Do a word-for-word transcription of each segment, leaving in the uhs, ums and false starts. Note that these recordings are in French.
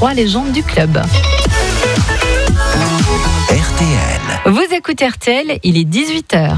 trois légendes du club. R T L. Vous écoutez R T L, il est dix-huit heures.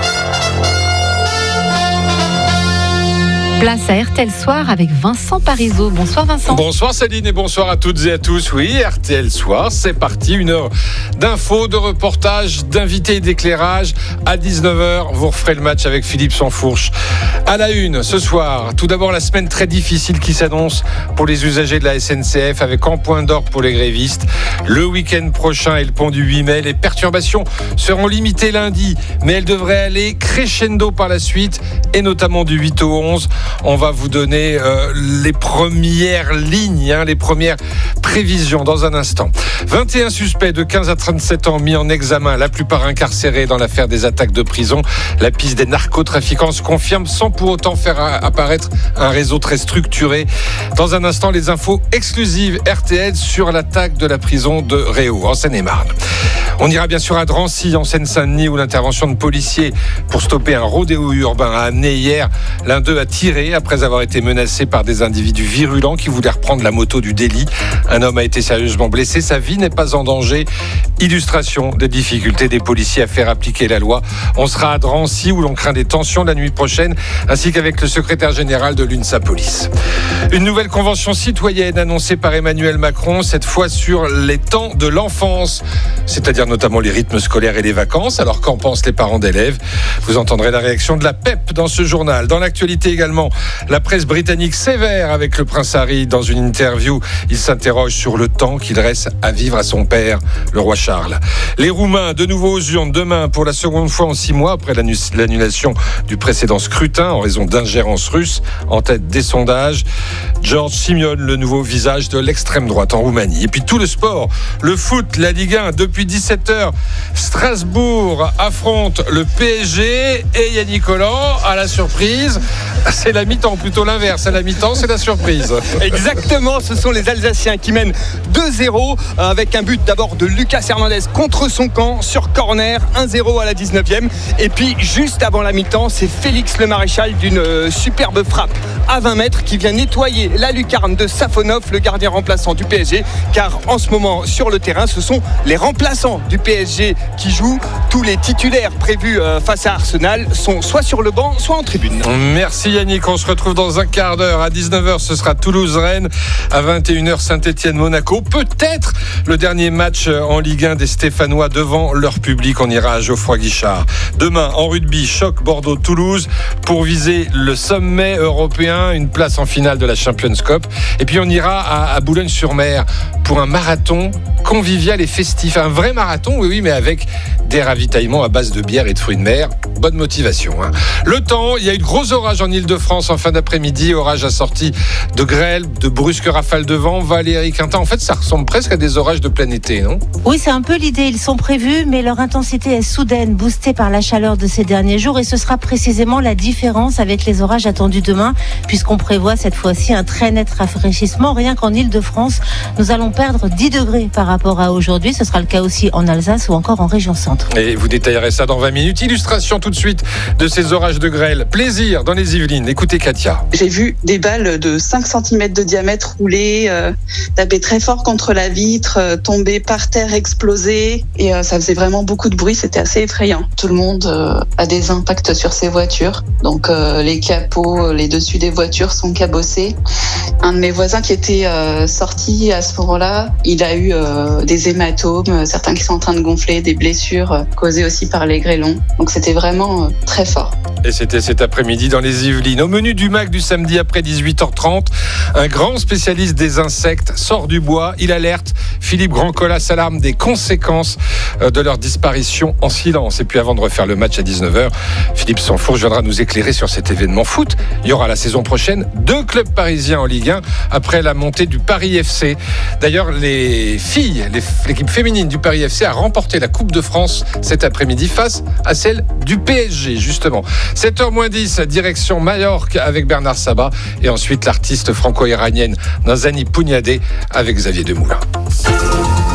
Place à R T L Soir avec Vincent Parisot. Bonsoir Vincent. Bonsoir Céline et bonsoir à toutes et à tous. Oui, R T L Soir, c'est parti. Une heure d'infos, de reportages, d'invités et d'éclairage. À dix-neuf heures, vous referez le match avec Philippe Sansfourche. À la une, ce soir, tout d'abord la semaine très difficile qui s'annonce pour les usagers de la S N C F avec en point d'orgue pour les grévistes. Le week-end prochain et le pont du huit mai, les perturbations seront limitées lundi, mais elles devraient aller crescendo par la suite et notamment du huit au onze. On va vous donner euh, les premières lignes, hein, les premières prévisions dans un instant. vingt et un suspects de quinze à trente-sept ans mis en examen, la plupart incarcérés dans l'affaire des attaques de prison. La piste des narcotrafiquants se confirme sans pour autant faire apparaître un réseau très structuré. Dans un instant, les infos exclusives R T L sur l'attaque de la prison de Réau, en Seine-et-Marne. On ira bien sûr à Drancy, en Seine-Saint-Denis, où l'intervention de policiers pour stopper un rodéo urbain a amené hier l'un d'eux à tirer après avoir été menacé par des individus virulents qui voulaient reprendre la moto du délit. Un homme a été sérieusement blessé, sa vie n'est pas en danger. Illustration des difficultés des policiers à faire appliquer la loi. On sera à Drancy où l'on craint des tensions la nuit prochaine, ainsi qu'avec le secrétaire général de l'UNSA Police. Une nouvelle convention citoyenne annoncée par Emmanuel Macron, cette fois sur les temps de l'enfance, c'est-à-dire notamment les rythmes scolaires et les vacances. Alors qu'en pensent les parents d'élèves? Vous entendrez la réaction de la P E P dans ce journal. Dans l'actualité également, la presse britannique sévère avec le prince Harry. Dans une interview, il s'interroge sur le temps qu'il reste à vivre à son père, le roi Charles. Les Roumains, de nouveau aux urnes demain pour la seconde fois en six mois après l'annulation du précédent scrutin en raison d'ingérence russe en tête des sondages. George Simion, le nouveau visage de l'extrême droite en Roumanie. Et puis tout le sport, le foot, la Ligue un, depuis dix-sept heures, Strasbourg affronte le P S G et Yannick Collant à la surprise. C'est la mi-temps, plutôt l'inverse. À la mi-temps, c'est la surprise. Exactement, ce sont les Alsaciens qui mènent deux zéro avec un but d'abord de Lucas Hernandez contre son camp sur corner, un zéro à la dix-neuvième. Et puis juste avant la mi-temps, c'est Félix Le Maréchal d'une superbe frappe à vingt mètres qui vient nettoyer la lucarne de Safonov, le gardien remplaçant du P S G, car en ce moment sur le terrain, ce sont les remplaçants du P S G qui jouent. Tous les titulaires prévus face à Arsenal sont soit sur le banc, soit en tribune. Merci Yannick, on se retrouve dans un quart d'heure. À dix-neuf heures, ce sera Toulouse-Rennes. À vingt et une heures, Saint-Étienne-Monaco. Peut-être le dernier match en Ligue un des Stéphanois devant leur public. On ira à Geoffroy Guichard. Demain, en rugby, choc Bordeaux-Toulouse pour viser le sommet européen, une place en finale de la Champions Cup. Et puis on ira à, à Boulogne-sur-Mer pour un marathon convivial et festif. Un vrai marathon, oui, oui, mais avec des ravitaillements à base de bière et de fruits de mer. Bonne motivation, hein. Le temps, il y a eu de gros orages en Ile-de-France en fin d'après-midi. Orage assorti de grêle, de brusques rafales de vent. Valérie Quintin, en fait, ça ressemble presque à des orages de plein été, non? Oui, c'est un peu l'idée. Ils sont prévus, mais leur intensité est soudaine, boostée par la chaleur de ces derniers jours. Et ce sera précisément la différence avec les orages attendus demain, puisqu'on prévoit cette fois-ci un très net rafraîchissement. Rien qu'en Ile-de-France, nous allons perdre dix degrés par rapport à aujourd'hui. Ce sera le cas aussi en Alsace ou encore en région centre. Et vous détaillerez ça dans vingt minutes. Illustration tout de suite de ces orages de grêle. Plaisir dans les Yvelines. Écoutez Katia. J'ai vu des balles de cinq centimètres de diamètre rouler, euh, taper très fort contre la vitre, euh, tomber par terre, exploser. Et euh, ça faisait vraiment beaucoup de bruit. C'était assez effrayant. Tout le monde euh, a des impacts sur ses voitures. Donc euh, les capots, les dessus des voitures sont cabossés. Un de mes voisins qui était euh, sorti à ce moment-là, il a eu euh, des hématomes, certains qui sont en train de gonfler, des blessures euh, causées aussi par les grêlons. Donc c'était vraiment euh, très fort. Et c'était cet après-midi dans les Yvelines. Au menu du M A C du samedi après dix-huit heures trente, un grand spécialiste des insectes sort du bois. Il alerte. Philippe Grandcola s'alarme des conséquences de leur disparition en silence. Et puis avant de refaire le match à dix-neuf heures, Philippe Sansfourche viendra nous éclairer sur cet événement foot. Il y aura la saison prochaine deux clubs parisiens en Ligue un après la montée du Paris F C. D'ailleurs, les filles, les, l'équipe féminine du Paris F C a remporté la Coupe de France cet après-midi face à celle du P S G, justement. sept heures moins dix, direction Majorque avec Bernard Sabat. Et ensuite, l'artiste franco-iranienne Nazani Pougnadé avec Xavier Demoulin.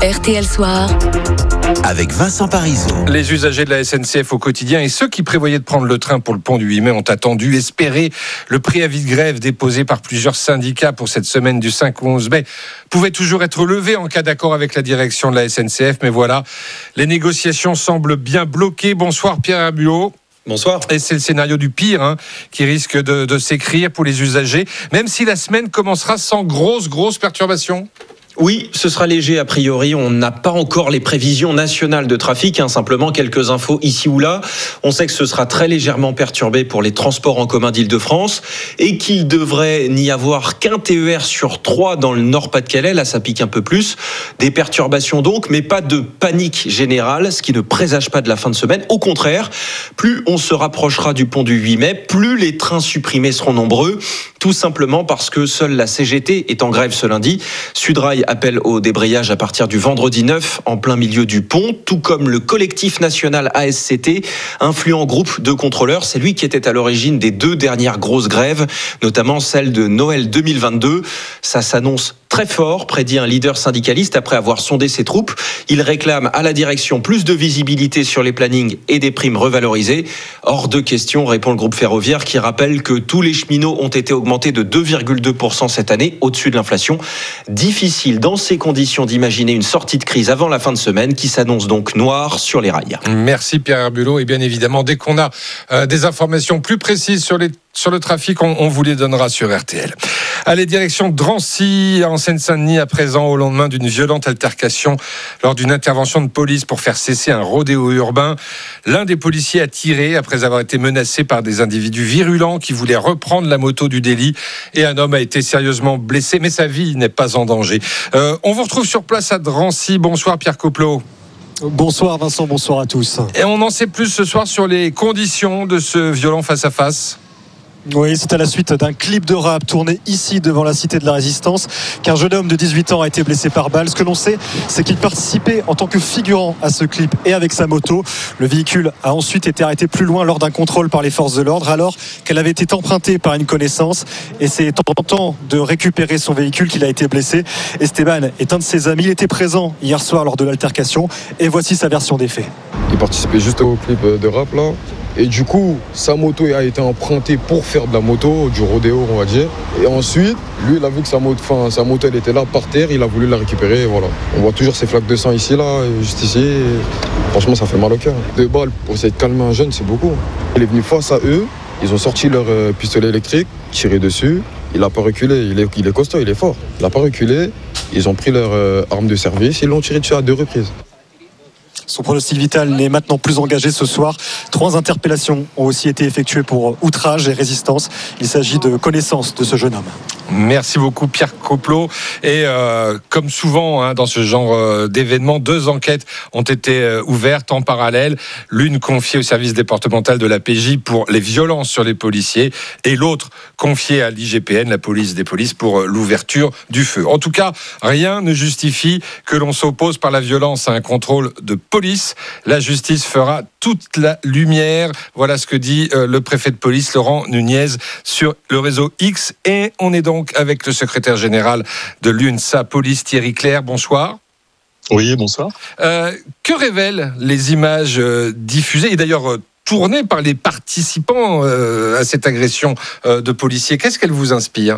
R T L Soir. Avec Vincent Parisot. Les usagers de la S N C F au quotidien et ceux qui prévoyaient de prendre le train pour le pont du huit mai ont attendu, espéré. Le préavis de grève déposé par plusieurs syndicats pour cette semaine du cinq au onze mai pouvait toujours être levé en cas d'accord avec la direction de la S N C F. Mais voilà, les négociations semblent bien bloquées. Bonsoir Pierre Herbulot. Bonsoir. Et c'est le scénario du pire hein, qui risque de, de s'écrire pour les usagers, même si la semaine commencera sans grosses, grosses perturbations. Oui, ce sera léger a priori. On n'a pas encore les prévisions nationales de trafic, hein, simplement quelques infos ici ou là. On sait que ce sera très légèrement perturbé pour les transports en commun d'Île-de-France et qu'il devrait n'y avoir qu'un T E R sur trois dans le Nord-Pas-de-Calais. Là, ça pique un peu plus. Des perturbations donc, mais pas de panique générale, ce qui ne présage pas de la fin de semaine. Au contraire, plus on se rapprochera du pont du huit mai, plus les trains supprimés seront nombreux. Tout simplement parce que seule la C G T est en grève ce lundi. Sudrail appelle au débrayage à partir du vendredi neuf en plein milieu du pont, tout comme le collectif national A S C T, influent groupe de contrôleurs. C'est lui qui était à l'origine des deux dernières grosses grèves, notamment celle de Noël deux mille vingt-deux. Ça s'annonce très fort, prédit un leader syndicaliste après avoir sondé ses troupes. Il réclame à la direction plus de visibilité sur les plannings et des primes revalorisées. Hors de question, répond le groupe ferroviaire qui rappelle que tous les cheminots ont été augmentés de deux virgule deux pour cent cette année, au-dessus de l'inflation. Difficile dans ces conditions d'imaginer une sortie de crise avant la fin de semaine qui s'annonce donc noire sur les rails. Merci Pierre Herbulot. Et bien évidemment, dès qu'on a euh, des informations plus précises sur les Sur le trafic, on, on vous les donnera sur R T L. Allez, direction Drancy, en Seine-Saint-Denis, à présent, au lendemain d'une violente altercation lors d'une intervention de police pour faire cesser un rodéo urbain. L'un des policiers a tiré après avoir été menacé par des individus virulents qui voulaient reprendre la moto du délit. Et un homme a été sérieusement blessé, mais sa vie n'est pas en danger. Euh, on vous retrouve sur place à Drancy. Bonsoir Pierre Coplot. Bonsoir Vincent, bonsoir à tous. Et on en sait plus ce soir sur les conditions de ce violent face-à-face. Oui, c'est à la suite d'un clip de rap tourné ici devant la Cité de la Résistance qu'un jeune homme de dix-huit ans a été blessé par balle. Ce que l'on sait, c'est qu'il participait en tant que figurant à ce clip et avec sa moto. Le véhicule a ensuite été arrêté plus loin lors d'un contrôle par les forces de l'ordre alors qu'elle avait été empruntée par une connaissance. Et c'est en tentant de récupérer son véhicule qu'il a été blessé. Esteban est un de ses amis. Il était présent hier soir lors de l'altercation et voici sa version des faits. Il participait juste au clip de rap là. Et du coup, sa moto a été empruntée pour faire de la moto, du rodéo, on va dire. Et ensuite, lui, il a vu que sa moto, enfin, sa moto, elle était là par terre, il a voulu la récupérer, et voilà. On voit toujours ces flaques de sang ici, là, juste ici. Et franchement, ça fait mal au cœur. Deux balles pour essayer de calmer un jeune, c'est beaucoup. Il est venu face à eux, ils ont sorti leur euh, pistolet électrique, tiré dessus. Il n'a pas reculé, il est, il est costaud, il est fort. Il n'a pas reculé, ils ont pris leur euh, arme de service, ils l'ont tiré dessus à deux reprises. Son pronostic vital n'est maintenant plus engagé ce soir. Trois interpellations ont aussi été effectuées pour outrage et résistance. Il s'agit de connaissance de ce jeune homme. Merci beaucoup Pierre Coplot. Et euh, comme souvent hein, dans ce genre euh, d'événements, deux enquêtes ont été euh, ouvertes en parallèle. L'une confiée au service départemental de la P J pour les violences sur les policiers et l'autre confiée à l'I G P N, la police des polices, pour euh, l'ouverture du feu. En tout cas, rien ne justifie que l'on s'oppose par la violence à un contrôle de police. La justice fera toute la lumière. Voilà ce que dit euh, le préfet de police Laurent Nunez sur le réseau X. Et on est donc avec le secrétaire général de l'U N S A Police, Thierry Clerc. Bonsoir. Oui, bonsoir. Euh, que révèlent les images euh, diffusées et d'ailleurs euh, tournées par les participants euh, à cette agression euh, de policiers? Qu'est-ce qu'elles vous inspirent?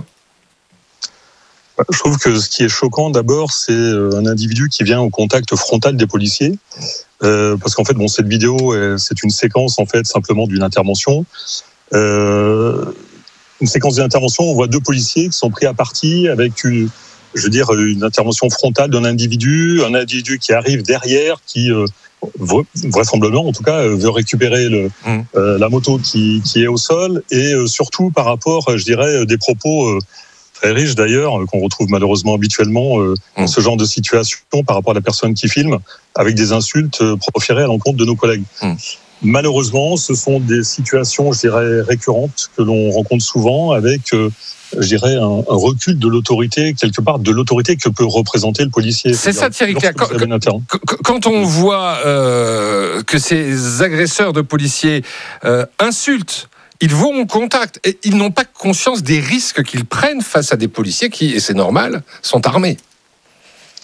Je trouve que ce qui est choquant d'abord, c'est un individu qui vient au contact frontal des policiers. Euh, parce qu'en fait, bon, cette vidéo, c'est une séquence en fait simplement d'une intervention. Euh, une séquence d'intervention, on voit deux policiers qui sont pris à partie avec une, je veux dire, une intervention frontale d'un individu, un individu qui arrive derrière, qui euh, vraisemblablement, en tout cas, veut récupérer le, mmh. euh, la moto qui, qui est au sol, et euh, surtout par rapport, je dirais, des propos euh, très riches d'ailleurs, qu'on retrouve malheureusement habituellement euh, mmh. dans ce genre de situation par rapport à la personne qui filme, avec des insultes euh, proférées à l'encontre de nos collègues. Mmh. Malheureusement, ce sont des situations, je dirais, récurrentes que l'on rencontre souvent avec, euh, je dirais, un, un recul de l'autorité, quelque part, de l'autorité que peut représenter le policier. C'est ça, Thierry. Quand, quand, quand on voit euh, que ces agresseurs de policiers euh, insultent, ils vont en contact et ils n'ont pas conscience des risques qu'ils prennent face à des policiers qui, et c'est normal, sont armés.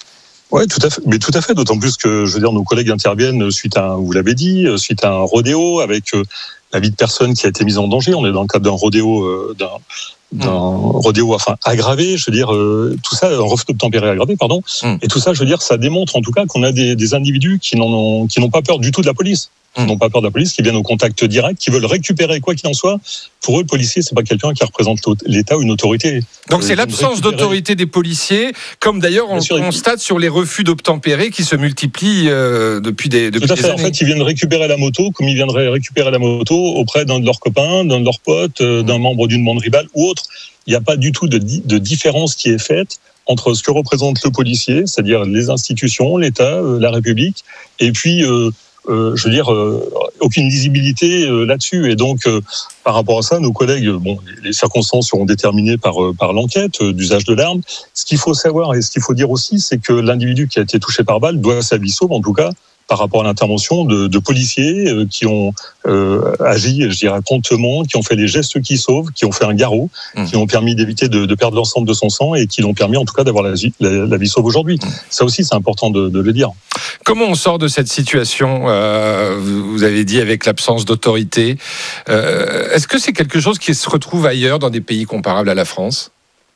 Ouais, tout à fait. Mais tout à fait. D'autant plus que, je veux dire, nos collègues interviennent suite à, un, vous l'avez dit, suite à un rodéo avec euh, la vie de personne qui a été mise en danger. On est dans le cadre d'un rodéo, euh, d'un, d'un mmh. rodéo, enfin aggravé. Je veux dire, euh, tout ça, un refus d'obtempérer aggravé, pardon. Mmh. Et tout ça, je veux dire, ça démontre en tout cas qu'on a des, des individus qui n'en ont, qui n'ont pas peur du tout de la police. Qui n'ont pas peur de la police, qui viennent au contact direct, qui veulent récupérer quoi qu'il en soit. Pour eux, le policier, c'est pas quelqu'un qui représente l'État ou une autorité. Donc c'est l'absence d'autorité des policiers, comme d'ailleurs on sûr, constate sur les refus d'obtempérer qui se multiplient euh, depuis des, depuis Tout à des fait. années. En fait, ils viennent récupérer la moto, comme ils viendraient récupérer la moto auprès d'un de leurs copains, d'un de leurs potes, euh, d'un membre d'une bande rivale ou autre. Il n'y a pas du tout de, de différence qui est faite entre ce que représente le policier, c'est-à-dire les institutions, l'État, euh, la République, et puis euh, Euh, je veux dire, euh, aucune lisibilité euh, là-dessus. Et donc, euh, par rapport à ça, nos collègues, bon, les circonstances seront déterminées par, euh, par l'enquête euh, d'usage de l'arme. Ce qu'il faut savoir et ce qu'il faut dire aussi, c'est que l'individu qui a été touché par balle doit sa vie sauve, en tout cas, par rapport à l'intervention de, de policiers euh, qui ont euh, agi, je dirais, promptement, qui ont fait les gestes qui sauvent, qui ont fait un garrot, mmh. qui ont permis d'éviter de, de perdre l'ensemble de son sang et qui l'ont permis, en tout cas, d'avoir la, la, la vie sauve aujourd'hui. Mmh. Ça aussi, c'est important de, de le dire. Comment on sort de cette situation, euh, vous avez dit, avec l'absence d'autorité euh, Est-ce que c'est quelque chose qui se retrouve ailleurs dans des pays comparables à la France ?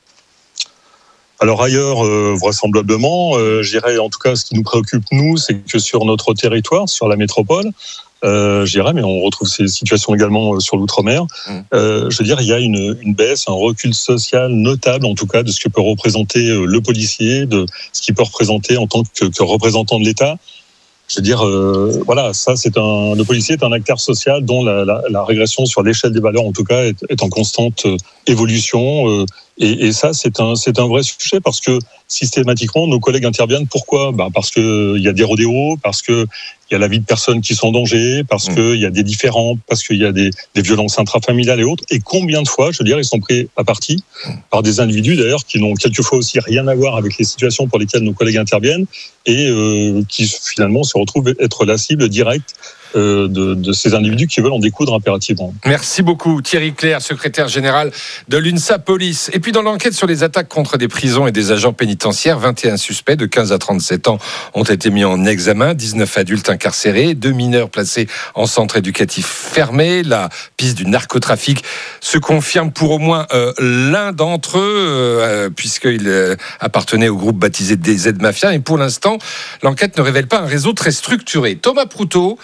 Alors ailleurs, euh, vraisemblablement, euh, je dirais en tout cas ce qui nous préoccupe nous, c'est que sur notre territoire, sur la métropole, euh, je dirais, mais on retrouve ces situations également sur l'outre-mer, euh, je veux dire, il y a une, une baisse, un recul social notable en tout cas de ce que peut représenter le policier, de ce qu'il peut représenter en tant que, que représentant de l'État. Je veux dire, euh, voilà, ça c'est un, le policier est un acteur social dont la, la, la régression sur l'échelle des valeurs en tout cas est, est en constante euh, évolution. Euh, et, et ça c'est un, c'est un vrai sujet parce que systématiquement nos collègues interviennent. Pourquoi ? Ben parce que il y a des rodéos, parce que il y a la vie de personnes qui sont en danger, parce mmh. qu'il y a des différends, parce qu'il y a des, des violences intrafamiliales et autres. Et combien de fois, je veux dire, ils sont pris à partie par des individus d'ailleurs qui n'ont quelquefois aussi rien à voir avec les situations pour lesquelles nos collègues interviennent et euh, qui finalement se retrouvent être la cible directe euh, de, de ces individus qui veulent en découdre impérativement. Merci beaucoup Thierry Clerc, secrétaire général de l'UNSA Police. Et puis dans l'enquête sur les attaques contre des prisons et des agents pénitentiaires, vingt et un suspects de quinze à trente-sept ans ont été mis en examen, dix-neuf adultes incarcérés, deux mineurs placés en centre éducatif fermé. La piste du narcotrafic se confirme pour au moins euh, l'un d'entre eux, euh, puisqu'il euh, appartenait au groupe baptisé D Z Mafia. Et pour l'instant, l'enquête ne révèle pas un réseau très structuré. Thomas Proutot,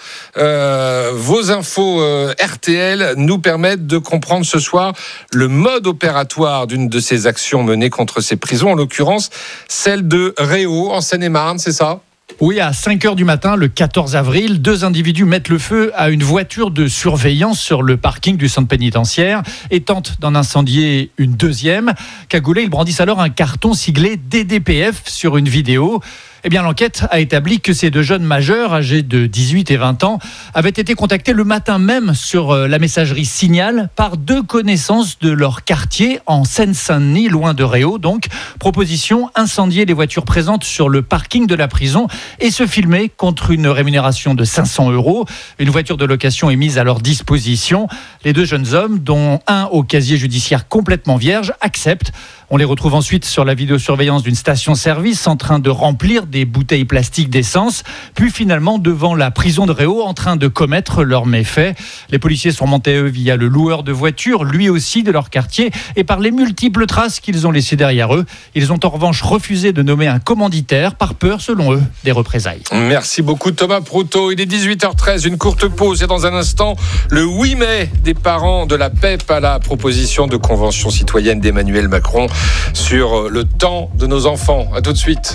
euh, vos infos euh, R T L nous permettent de comprendre ce soir le mode opératoire d'une de ces actions menées contre ces prisons, en l'occurrence celle de Réau, en Seine-et-Marne, c'est ça ? Oui, à cinq heures du matin, le quatorze avril, deux individus mettent le feu à une voiture de surveillance sur le parking du centre pénitentiaire et tentent d'en incendier une deuxième. Cagoulés, ils brandissent alors un carton siglé D D P F sur une vidéo. Eh bien, l'enquête a établi que ces deux jeunes majeurs, âgés de dix-huit et vingt ans, avaient été contactés le matin même sur la messagerie Signal par deux connaissances de leur quartier en Seine-Saint-Denis, loin de Réau. Donc, proposition, incendier les voitures présentes sur le parking de la prison et se filmer contre une rémunération de cinq cents euros. Une voiture de location est mise à leur disposition. Les deux jeunes hommes, dont un au casier judiciaire complètement vierge, acceptent. On les retrouve ensuite sur la vidéosurveillance d'une station-service en train de remplir des bouteilles plastiques d'essence, puis finalement devant la prison de Réau en train de commettre leurs méfaits. Les policiers sont montés eux via le loueur de voitures, lui aussi de leur quartier, et par les multiples traces qu'ils ont laissées derrière eux. Ils ont en revanche refusé de nommer un commanditaire par peur, selon eux, des représailles. Merci beaucoup Thomas Proutot. Il est dix-huit heures treize, une courte pause et dans un instant, le huit mai des parents de la P E P à la proposition de convention citoyenne d'Emmanuel Macron sur le temps de nos enfants. À tout de suite.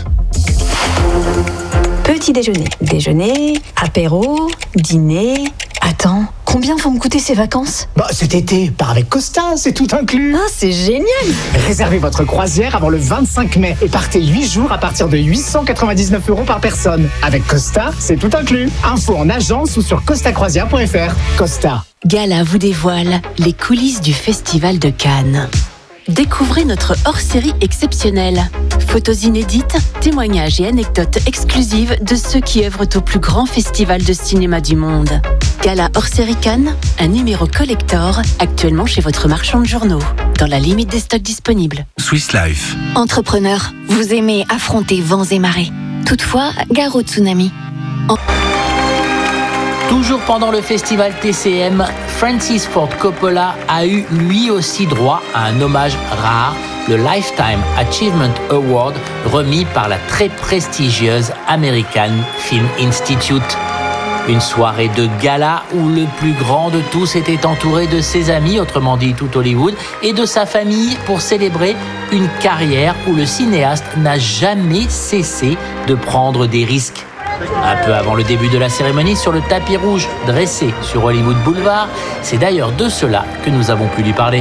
Petit déjeuner, déjeuner, apéro, dîner. Attends, combien vont me coûter ces vacances ? Bah cet été, part avec Costa, c'est tout inclus. Ah, c'est génial ! Réservez votre croisière avant le vingt-cinq mai et partez huit jours à partir de huit cent quatre-vingt-dix-neuf euros par personne. Avec Costa, c'est tout inclus. Info en agence ou sur costa croisière point f r. Costa. Gala vous dévoile les coulisses du Festival de Cannes. Découvrez notre hors-série exceptionnelle. Photos inédites, témoignages et anecdotes exclusives de ceux qui œuvrent au plus grand festival de cinéma du monde. Gala hors-série Cannes, un numéro collector actuellement chez votre marchand de journaux, dans la limite des stocks disponibles. Swiss Life. Entrepreneur, vous aimez affronter vents et marées. Toutefois, gare au tsunami. En... Toujours pendant le festival T C M, Francis Ford Coppola a eu lui aussi droit à un hommage rare, le Lifetime Achievement Award, remis par la très prestigieuse American Film Institute. Une soirée de gala où le plus grand de tous était entouré de ses amis, autrement dit tout Hollywood, et de sa famille pour célébrer une carrière où le cinéaste n'a jamais cessé de prendre des risques. Un peu avant le début de la cérémonie, sur le tapis rouge dressé sur Hollywood Boulevard, c'est d'ailleurs de cela que nous avons pu lui parler.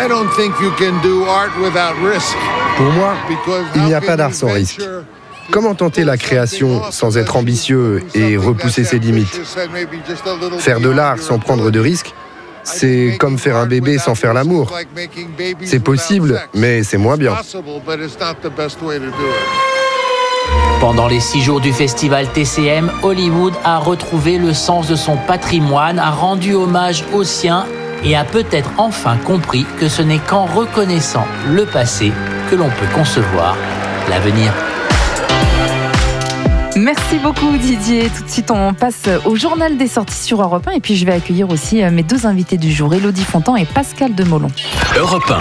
Pour moi, il n'y a pas d'art sans risque. Comment tenter la création sans être ambitieux et repousser ses limites ? Faire de l'art sans prendre de risques, c'est comme faire un bébé sans faire l'amour. C'est possible, mais c'est moins bien. Pendant les six jours du festival T C M, Hollywood a retrouvé le sens de son patrimoine, a rendu hommage aux siens et a peut-être enfin compris que ce n'est qu'en reconnaissant le passé que l'on peut concevoir l'avenir. Merci beaucoup Didier. Tout de suite, on passe au journal des sorties sur Europe un et puis je vais accueillir aussi mes deux invités du jour, Élodie Fontan et Pascal Demolon. Europe un.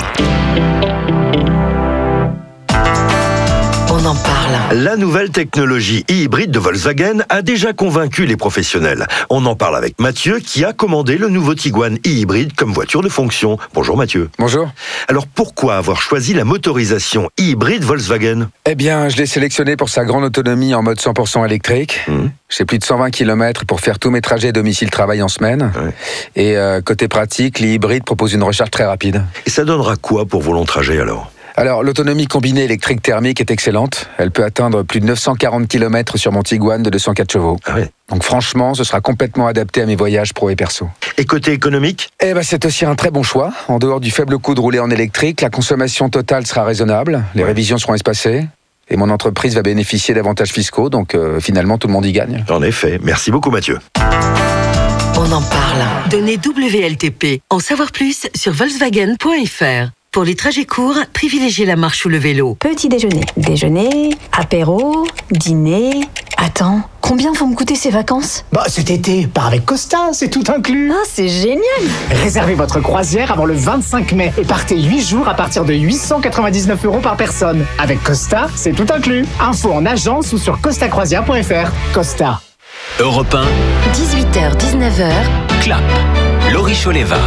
On en parle. La nouvelle technologie e-hybride de Volkswagen a déjà convaincu les professionnels. On en parle avec Mathieu qui a commandé le nouveau Tiguan e-hybride comme voiture de fonction. Bonjour Mathieu. Bonjour. Alors pourquoi avoir choisi la motorisation e-hybride Volkswagen ? Eh bien, je l'ai sélectionné pour sa grande autonomie en mode cent pour cent électrique. Mmh. J'ai plus de cent vingt kilomètres pour faire tous mes trajets domicile-travail en semaine. Ouais. Et euh, côté pratique, l'e-hybride propose une recharge très rapide. Et ça donnera quoi pour vos longs trajets alors ? Alors, l'autonomie combinée électrique-thermique est excellente. Elle peut atteindre plus de neuf cent quarante kilomètres sur mon Tiguan de deux cent quatre chevaux. Ah ouais. Donc franchement, ce sera complètement adapté à mes voyages pro et perso. Et côté économique ? Eh ben, c'est aussi un très bon choix. En dehors du faible coût de rouler en électrique, la consommation totale sera raisonnable, les ouais. révisions seront espacées, et mon entreprise va bénéficier d'avantages fiscaux, donc euh, finalement tout le monde y gagne. En effet. Merci beaucoup Mathieu. On en parle. Donnez W L T P. En savoir plus sur Volkswagen point F R. Pour les trajets courts, privilégiez la marche ou le vélo. Petit déjeuner, déjeuner, apéro, dîner... Attends, combien vont me coûter ces vacances ? Bah cet été, part avec Costa, c'est tout inclus. Ah, c'est génial ! Réservez votre croisière avant le vingt-cinq mai et partez huit jours à partir de huit cent quatre-vingt-dix-neuf euros par personne. Avec Costa, c'est tout inclus. Info en agence ou sur costa croisière point F R. Costa. Europe un. dix-huit heures dix-neuf heures. Clap. Laurie Choleva.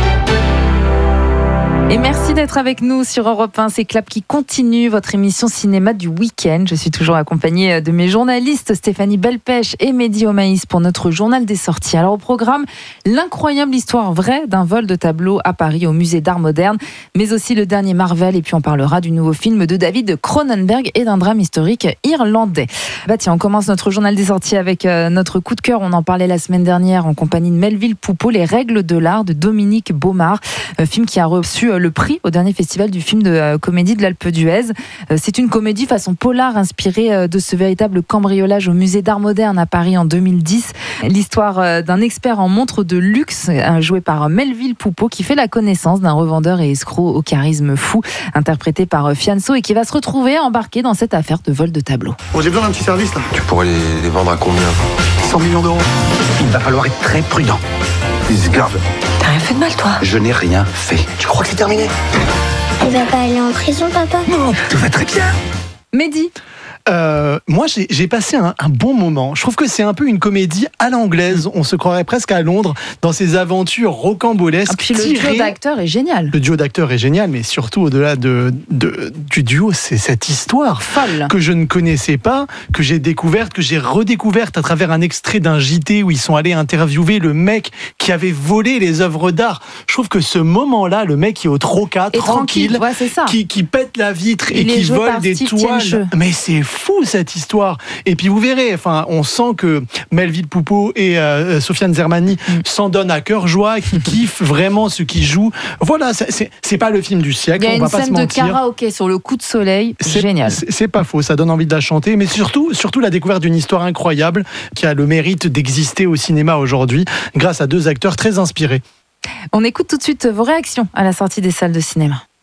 Et merci d'être avec nous sur Europe un. C'est Clap qui continue votre émission cinéma du week-end. Je suis toujours accompagnée de mes journalistes Stéphanie Belpèche et Mehdi Omaïs pour notre journal des sorties. Alors au programme, l'incroyable histoire vraie d'un vol de tableau à Paris au musée d'art moderne, mais aussi le dernier Marvel. Et puis on parlera du nouveau film de David Cronenberg et d'un drame historique irlandais. Bah tiens, on commence notre journal des sorties avec euh, notre coup de cœur. On en parlait la semaine dernière en compagnie de Melville Poupeau, Les règles de l'art de Dominique Baumard, euh, film qui a reçu euh, le prix au dernier festival du film de euh, comédie de l'Alpe d'Huez. Euh, c'est une comédie façon polar inspirée euh, de ce véritable cambriolage au musée d'art moderne à Paris en deux mille dix. L'histoire euh, d'un expert en montres de luxe euh, joué par Melville Poupeau qui fait la connaissance d'un revendeur et escroc au charisme fou interprété par euh, Fianso et qui va se retrouver embarqué dans cette affaire de vol de tableau. Bon, j'ai besoin d'un petit service là. Tu pourrais les, les vendre à combien ? cent millions d'euros. Il va falloir être très prudent. Please, garde. T'as rien fait de mal, toi ? Je n'ai rien fait. Tu crois que c'est terminé ? Il va pas aller en prison, papa ? Non, tout va très bien. Mehdi. Euh, moi, j'ai, j'ai passé un, un bon moment. Je trouve que c'est un peu une comédie à l'anglaise. On se croirait presque à Londres dans ces aventures rocambolesques. Ah, puis le duo d'acteurs est génial. Le duo d'acteurs est génial, mais surtout au-delà de, de, du duo, c'est cette histoire folle que je ne connaissais pas, que j'ai découverte, que j'ai redécouverte à travers un extrait d'un J T où ils sont allés interviewer le mec qui avait volé les œuvres d'art. Je trouve que ce moment-là, le mec qui est au troca, et tranquille, tranquille. Ouais, c'est ça. Qui, qui pète la vitre Il et qui vole des Steve toiles. Tiencheux. Mais c'est fou cette histoire. Et puis vous verrez, enfin, on sent que Melville Poupeau et euh, Sofiane Zermani mm. s'en donnent à cœur joie, qui kiffent vraiment ce qu'ils jouent. Voilà, c'est, c'est, c'est pas le film du siècle. Il y a on une va pas se scène de mentir. karaoké sur le coup de soleil, c'est, génial. C'est, c'est pas faux, ça donne envie de la chanter, mais surtout, surtout la découverte d'une histoire incroyable qui a le mérite d'exister au cinéma aujourd'hui, grâce à deux acteurs très inspirés. On écoute tout de suite vos réactions à la sortie des salles de cinéma.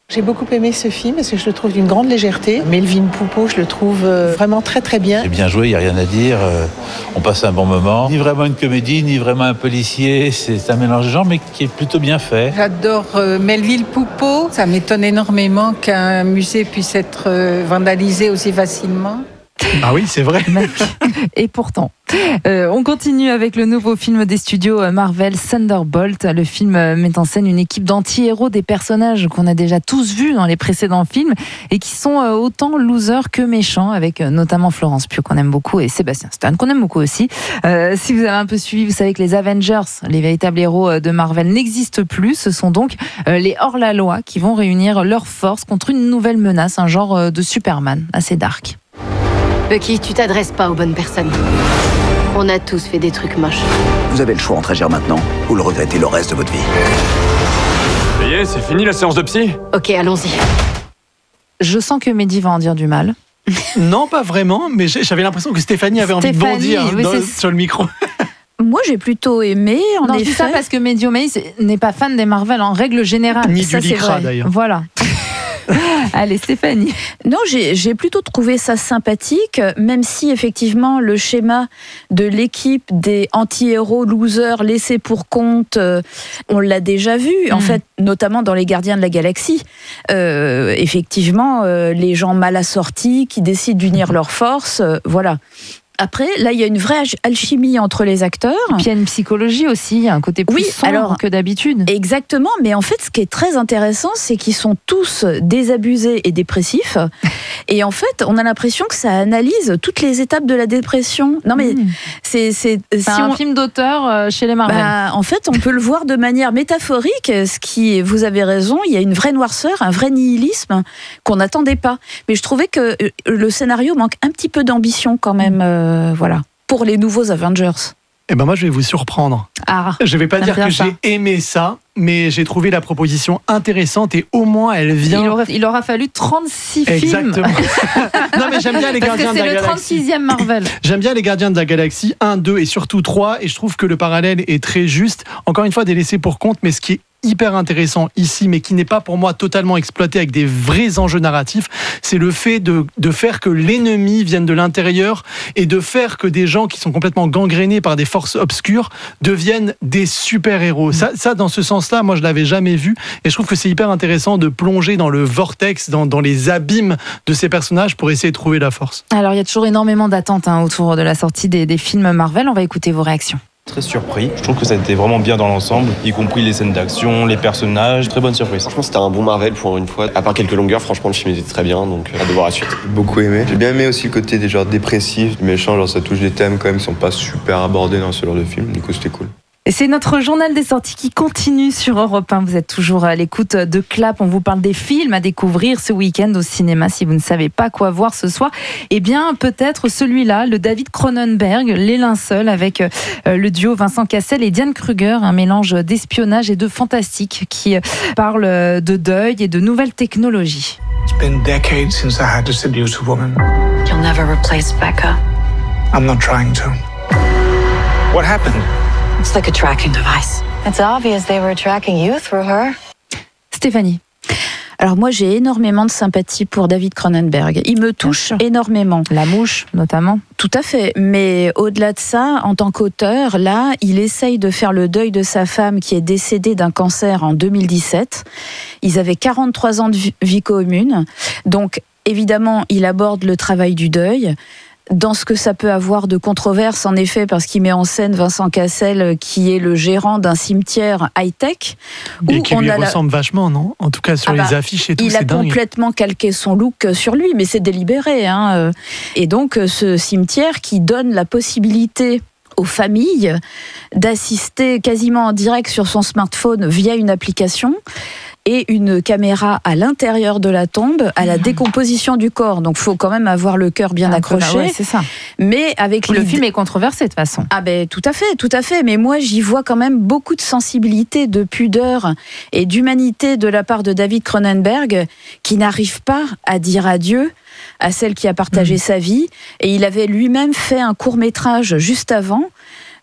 J'ai beaucoup aimé ce film parce que je le trouve d'une grande légèreté. Melvin Poupeau, je le trouve vraiment très très bien. C'est bien joué, il n'y a rien à dire. On passe un bon moment. Ni vraiment une comédie, ni vraiment un policier. C'est un mélange de genres, mais qui est plutôt bien fait. J'adore Melvin Poupeau. Ça m'étonne énormément qu'un musée puisse être vandalisé aussi facilement. Ah oui, c'est vrai. Et pourtant. Euh, on continue avec le nouveau film des studios Marvel, Thunderbolt. Le film met en scène une équipe d'anti-héros, des personnages qu'on a déjà tous vus dans les précédents films et qui sont autant losers que méchants, avec notamment Florence Pugh qu'on aime beaucoup et Sébastien Stan qu'on aime beaucoup aussi. Euh, si vous avez un peu suivi, vous savez que les Avengers, les véritables héros de Marvel, n'existent plus. Ce sont donc les hors-la-loi qui vont réunir leurs forces contre une nouvelle menace, un genre de Superman assez dark. Bucky, tu t'adresses pas aux bonnes personnes. On a tous fait des trucs moches. Vous avez le choix entre agir maintenant ou le regretter le reste de votre vie. Ça y est, c'est fini la séance de psy ? Ok, allons-y. Je sens que Mehdi va en dire du mal. Non, pas vraiment, mais j'avais l'impression que Stéphanie avait Stéphanie, envie de bondir oui, dans, sur le micro. Moi, j'ai plutôt aimé, en non, effet. C'est ça parce que Mehdi Omaïs n'est pas fan des Marvel en règle générale. Ni ça, du Lycra, d'ailleurs. Voilà. Allez, Stéphanie. Non, j'ai, j'ai plutôt trouvé ça sympathique, même si effectivement le schéma de l'équipe des anti-héros losers laissés pour compte, euh, on l'a déjà vu, mmh. en fait, notamment dans les Gardiens de la Galaxie. Euh, effectivement, euh, les gens mal assortis qui décident d'unir leurs forces, euh, voilà. Après, là, il y a une vraie alchimie entre les acteurs. Et puis il y a une psychologie aussi, il y a un côté plus oui, sombre alors, que d'habitude. Exactement, mais en fait, ce qui est très intéressant, c'est qu'ils sont tous désabusés et dépressifs. Et en fait, on a l'impression que ça analyse toutes les étapes de la dépression. Non, mais mmh. c'est... C'est, c'est si un on... film d'auteur chez les Marvel. Bah, en fait, on peut le voir de manière métaphorique, ce qui, vous avez raison, il y a une vraie noirceur, un vrai nihilisme qu'on n'attendait pas. Mais je trouvais que le scénario manque un petit peu d'ambition quand même. Euh, Euh, voilà, pour les nouveaux Avengers. Eh ben moi, je vais vous surprendre. Ah, je vais pas dire que ça. j'ai aimé ça, mais j'ai trouvé la proposition intéressante et au moins elle vient. Il aura, il aura fallu trente-six Exactement. films. Non mais j'aime bien les Parce Gardiens que de la c'est le Galaxie. trente-sixième Marvel. J'aime bien les Gardiens de la Galaxie un, deux et surtout trois, et je trouve que le parallèle est très juste. Encore une fois, des laissés pour compte, mais ce qui est hyper intéressant ici, mais qui n'est pas pour moi totalement exploité avec des vrais enjeux narratifs, c'est le fait de, de faire que l'ennemi vienne de l'intérieur et de faire que des gens qui sont complètement gangrénés par des forces obscures deviennent des super-héros. Ça, ça, dans ce sens-là, moi, je l'avais jamais vu, et je trouve que c'est hyper intéressant de plonger dans le vortex, dans, dans les abîmes de ces personnages pour essayer de trouver la force. Alors, il y a toujours énormément d'attentes hein, autour de la sortie des, des films Marvel. On va écouter vos réactions. Très surpris, je trouve que ça a été vraiment bien dans l'ensemble, y compris les scènes d'action, les personnages, très bonne surprise. Franchement c'était un bon Marvel pour une fois, à part quelques longueurs, franchement le film était très bien, donc hâte de voir la suite. Beaucoup aimé, j'ai bien aimé aussi le côté des genres dépressifs, méchants, genre ça touche des thèmes quand même qui sont pas super abordés dans ce genre de film, du coup c'était cool. Et c'est notre journal des sorties qui continue sur Europe un. Vous êtes toujours à l'écoute de Clap. On vous parle des films à découvrir ce week-end au cinéma. Si vous ne savez pas quoi voir ce soir, eh bien, peut-être celui-là, le David Cronenberg, Les Linceuls, avec le duo Vincent Cassel et Diane Kruger, un mélange d'espionnage et de fantastique qui parle de deuil et de nouvelles technologies. It's been decades since I had to seduce a woman. You'll never replace Becca. I'm not trying to. What happened? It's like a tracking device. It's obvious they were tracking you through her. Stéphanie. Alors moi, j'ai énormément de sympathie pour David Cronenberg. Il me touche énormément. La Mouche, notamment. Tout à fait. Mais au-delà de ça, en tant qu'auteur, là, il essaye de faire le deuil de sa femme qui est décédée d'un cancer en deux mille dix-sept. Ils avaient quarante-trois ans de vie commune. Donc, évidemment, il aborde le travail du deuil. Dans ce que ça peut avoir de controverse, en effet, parce qu'il met en scène Vincent Cassel, qui est le gérant d'un cimetière high-tech. Et qui on lui a ressemble la... vachement, non ? En tout cas, sur ah les bah, affiches et tout, il c'est a dingue. complètement calqué son look sur lui, mais c'est délibéré. Hein. Et donc, ce cimetière qui donne la possibilité aux familles d'assister quasiment en direct sur son smartphone via une application et une caméra à l'intérieur de la tombe à la décomposition du corps. Donc, il faut quand même avoir le cœur bien ah, accroché. Ouais, c'est ça. Mais avec le film est controversé de toute façon. Ah ben tout à fait, tout à fait. Mais moi, j'y vois quand même beaucoup de sensibilité, de pudeur et d'humanité de la part de David Cronenberg, qui n'arrive pas à dire adieu à celle qui a partagé mmh. sa vie. Et il avait lui-même fait un court-métrage juste avant,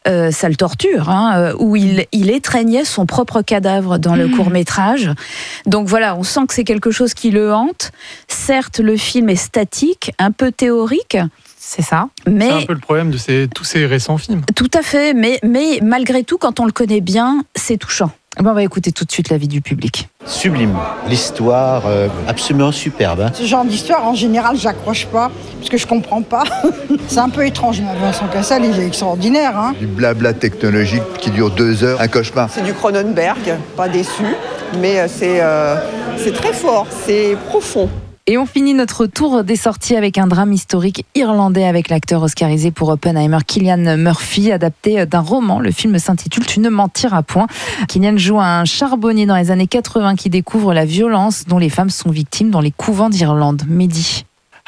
euh, ça le torture, hein, où il, il étreignait son propre cadavre dans le mmh. court-métrage. Donc voilà, on sent que c'est quelque chose qui le hante. Certes, le film est statique, un peu théorique. C'est ça. Mais c'est un peu le problème de ces, tous ces récents films. Tout à fait, mais, mais malgré tout, quand on le connaît bien, c'est touchant. Bon, on va écouter tout de suite l'avis du public. Sublime. L'histoire, euh, absolument superbe. Hein. Ce genre d'histoire, en général, j'accroche pas, parce que je comprends pas. C'est un peu étrange, mais Vincent Cassel, il est extraordinaire. Hein. Du blabla technologique qui dure deux heures, un cauchemar. C'est du Cronenberg, pas déçu, mais c'est, euh, c'est très fort, c'est profond. Et on finit notre tour des sorties avec un drame historique irlandais avec l'acteur oscarisé pour Oppenheimer, Cillian Murphy, adapté d'un roman. Le film s'intitule « Tu ne mentiras point ». Cillian joue un charbonnier dans les années quatre-vingts qui découvre la violence dont les femmes sont victimes dans les couvents d'Irlande. Mehdi.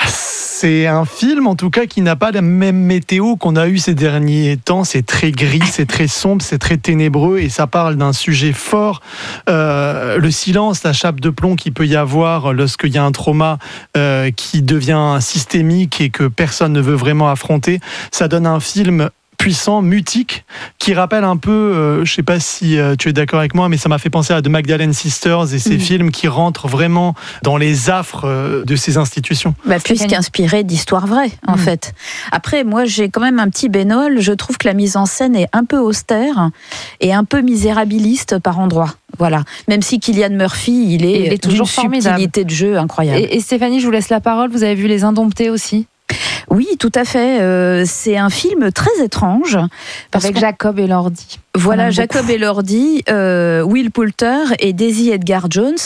C'est un film, en tout cas, qui n'a pas la même météo qu'on a eu ces derniers temps. C'est très gris, c'est très sombre, c'est très ténébreux et ça parle d'un sujet fort. Euh, le silence, la chape de plomb qu'il peut y avoir lorsqu'il y a un trauma euh, qui devient systémique et que personne ne veut vraiment affronter. Ça donne un film puissant, mutique, qui rappelle un peu, euh, je ne sais pas si euh, tu es d'accord avec moi, mais ça m'a fait penser à The Magdalene Sisters et ces mmh. films qui rentrent vraiment dans les affres euh, de ces institutions. Bah, puisqu'inspiré d'histoires vraies, en mmh. fait. Après, moi, j'ai quand même un petit bémol. Je trouve que la mise en scène est un peu austère et un peu misérabiliste par endroits. Voilà. Même si Cillian Murphy, il est, il est toujours d'une subtilité de jeu incroyable. Et, et Stéphanie, je vous laisse la parole. Vous avez vu Les Indomptés aussi ? Oui, tout à fait. Euh, c'est un film très étrange. Parce Avec Jacob Elordi. Voilà, Jacob Elordi, euh, Will Poulter et Daisy Edgar Jones.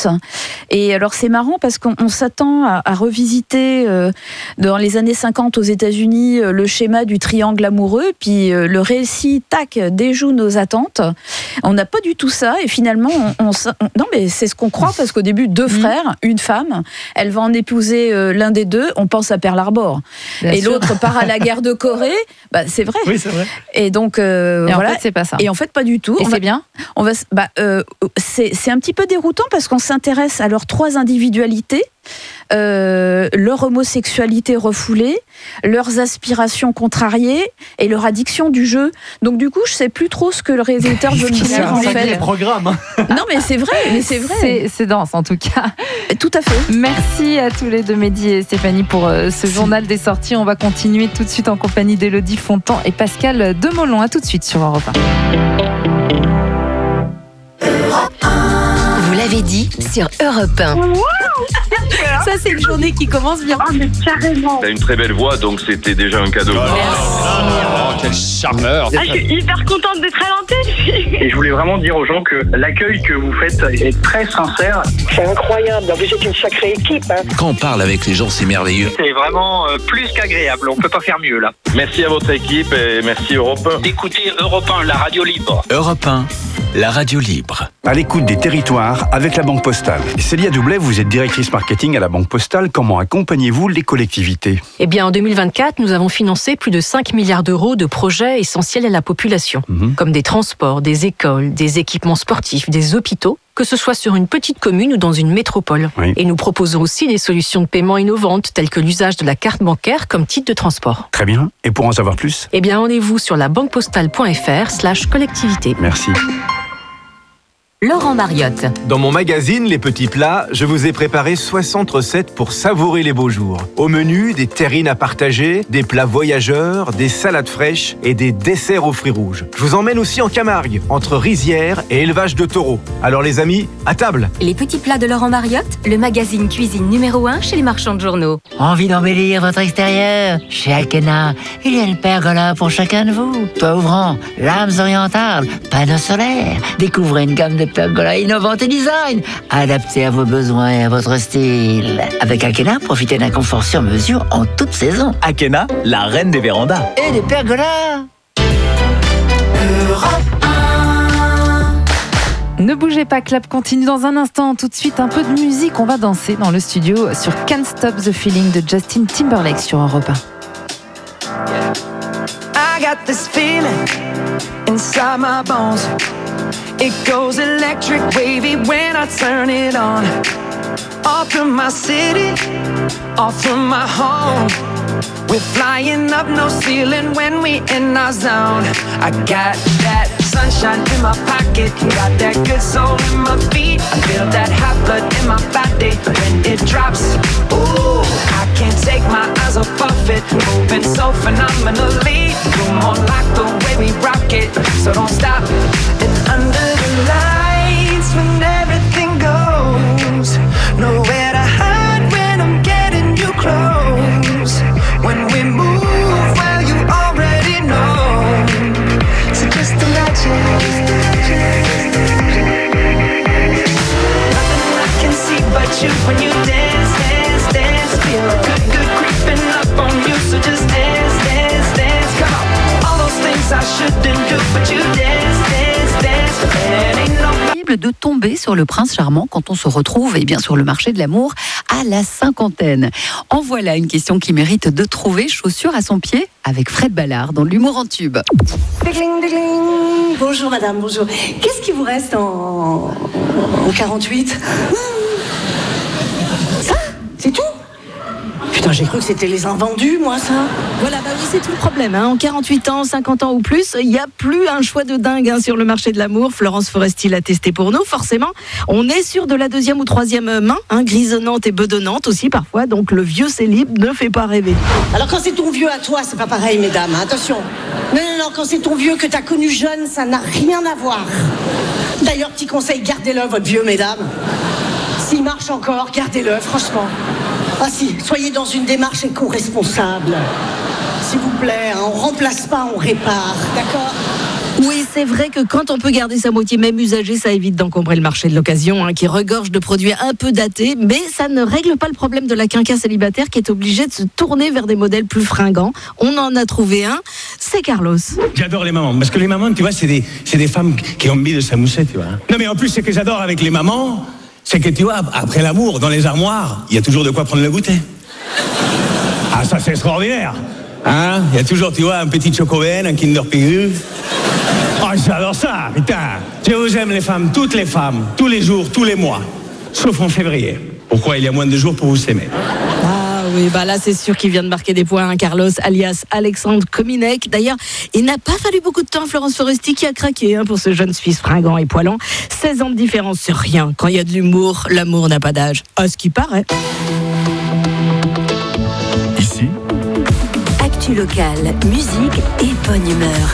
Et alors c'est marrant parce qu'on on s'attend à, à revisiter euh, dans les années cinquante aux États-Unis euh, le schéma du triangle amoureux, puis euh, le récit, tac, déjoue nos attentes. On n'a pas du tout ça et finalement, on, on, on, non mais c'est ce qu'on croit parce qu'au début, deux frères, une femme, elle va en épouser euh, l'un des deux, on pense à Pearl Harbor. Bien et sûr. L'autre part à la guerre de Corée, bah, c'est vrai. Oui, c'est vrai. Et donc, euh, et voilà. En fait, c'est pas ça. Et en fait, pas du tout. Et on c'est va, bien on va, bah, euh, c'est, c'est un petit peu déroutant parce qu'on s'intéresse à leurs trois individualités, euh, leur homosexualité refoulée, leurs aspirations contrariées et leur addiction du jeu. Donc du coup, je sais plus trop ce que le réalisateur veut me dire en fait. Programme. Hein. Non, mais c'est vrai, mais c'est vrai. C'est, c'est dense en tout cas. Tout à fait. Merci à tous les deux, Mehdi et Stéphanie, pour euh, ce journal des sorties. On va continuer tout de suite en compagnie d'Élodie Fontan et Pascal Demolon. À tout de suite sur Europe un. Vous l'avez dit sur Europe un. Wow, ça, c'est une journée qui commence bien. Oh, mais carrément. T'as une très belle voix, donc c'était déjà un cadeau. Merci. Oh, quel charmeur. Ah, je suis hyper contente d'être à l'antenne. Et je voulais vraiment dire aux gens que l'accueil que vous faites est très sincère. C'est incroyable. Vous êtes une sacrée équipe. Hein. Quand on parle avec les gens, c'est merveilleux. C'est vraiment euh, plus qu'agréable. On peut pas faire mieux, là. Merci à votre équipe et merci Europe un. D'écouter Europe un, la radio libre. Europe un, la radio libre. À l'écoute des territoires avec la Banque Postale. Célia Doublet, vous êtes directrice marketing à la Banque Postale. Comment accompagnez-vous les collectivités ? Eh bien, en deux mille vingt-quatre, nous avons financé plus de cinq milliards d'euros de projets essentiels à la population, mmh. comme des transports, des écoles, des équipements sportifs, des hôpitaux, que ce soit sur une petite commune ou dans une métropole. Oui. Et nous proposons aussi des solutions de paiement innovantes, telles que l'usage de la carte bancaire comme titre de transport. Très bien. Et pour en savoir plus ? Eh bien, rendez-vous sur la banquepostale.fr slash collectivité. Merci. Laurent Mariotte. Dans mon magazine Les Petits Plats, je vous ai préparé soixante recettes pour savourer les beaux jours. Au menu, des terrines à partager, des plats voyageurs, des salades fraîches et des desserts aux fruits rouges. Je vous emmène aussi en Camargue, entre rizières et élevage de taureaux. Alors les amis, à table. Les Petits Plats de Laurent Mariotte, le magazine cuisine numéro un chez les marchands de journaux. Envie d'embellir votre extérieur ? Chez Akena, il y a une pergola pour chacun de vous. Toit ouvrant, lames orientales, panneaux solaires. Découvrez une gamme de pergola innovante et design, adapté à vos besoins et à votre style. Avec Akena, profitez d'un confort sur mesure en toute saison. Akena, la reine des vérandas. Et des pergolas. Europe un. Ne bougez pas, Clap continue dans un instant. Tout de suite, un peu de musique. On va danser dans le studio sur Can't Stop the Feeling de Justin Timberlake sur Europe un. I got this feeling inside my bones. It goes electric wavy when I turn it on. Off from my city, off from my home. We're flying up no ceiling when we in our zone. I got that sunshine in my pocket, got that good soul in my feet. I feel that hot blood in my body when it drops. Ooh, I can't take my eyes off of it, moving so phenomenally. Come on, like the way we rock it, so don't stop. And under the lights when everything goes, nowhere to hide when I'm getting you close. When we move, well, you already know. So just imagine. Nothing I can see but you when you dance, dance, dance. Feel good, good creeping up on you. So just dance, dance, dance. Come on. All those things I shouldn't do, but you dance, dance, dance. And ain't no de tomber sur le prince charmant quand on se retrouve eh bien, sur le marché de l'amour à la cinquantaine. En voilà une question qui mérite de trouver chaussure à son pied avec Fred Ballard dans l'humour en tube. Dégling, dégling. Bonjour madame, bonjour. Qu'est-ce qui vous reste en, en quarante-huit? Ça? C'est tout? Putain, j'ai cru que c'était les invendus, moi, ça. Voilà, bah oui, c'est tout le problème. Hein. En quarante-huit ans, cinquante ans ou plus, il n'y a plus un choix de dingue hein, sur le marché de l'amour. Florence Foresti l'a testé pour nous, forcément. On est sur de la deuxième ou troisième main, hein, grisonnante et bedonnante aussi parfois. Donc le vieux célib ne fait pas rêver. Alors quand c'est ton vieux à toi, c'est pas pareil, mesdames. Hein, attention. Non, non, non, quand c'est ton vieux que t'as connu jeune, ça n'a rien à voir. D'ailleurs, petit conseil, gardez-le, votre vieux, mesdames. S'il marche encore, gardez-le, franchement. Ah si, soyez dans une démarche éco-responsable. S'il vous plaît, hein, on remplace pas, on répare, d'accord? Oui, c'est vrai que quand on peut garder sa moitié même usagée, ça évite d'encombrer le marché de l'occasion, hein, qui regorge de produits un peu datés, mais ça ne règle pas le problème de la quinca célibataire qui est obligée de se tourner vers des modèles plus fringants. On en a trouvé un, c'est Carlos. J'adore les mamans, parce que les mamans, tu vois, c'est des, c'est des femmes qui ont envie de s'amousser, tu vois. Non mais en plus, ce que j'adore avec les mamans, c'est que tu vois, après l'amour, dans les armoires, il y a toujours de quoi prendre le goûter. Ah, ça c'est extraordinaire. Hein? Il y a toujours, tu vois, un petit Chocoben, un Kinder Pigu. Oh, j'adore ça, putain. Je vous aime les femmes, toutes les femmes, tous les jours, tous les mois. Sauf en février. Pourquoi il y a moins de jours pour vous s'aimer? Ah oui, bah là c'est sûr qu'il vient de marquer des points, hein, Carlos, alias Alexandre Kominek. D'ailleurs, il n'a pas fallu beaucoup de temps à Florence Foresti qui a craqué hein, pour ce jeune Suisse fringant et poilant. seize ans de différence, c'est rien. Quand il y a de l'humour, l'amour n'a pas d'âge. À ce qui paraît. Ici, Actu locale, musique et bonne humeur.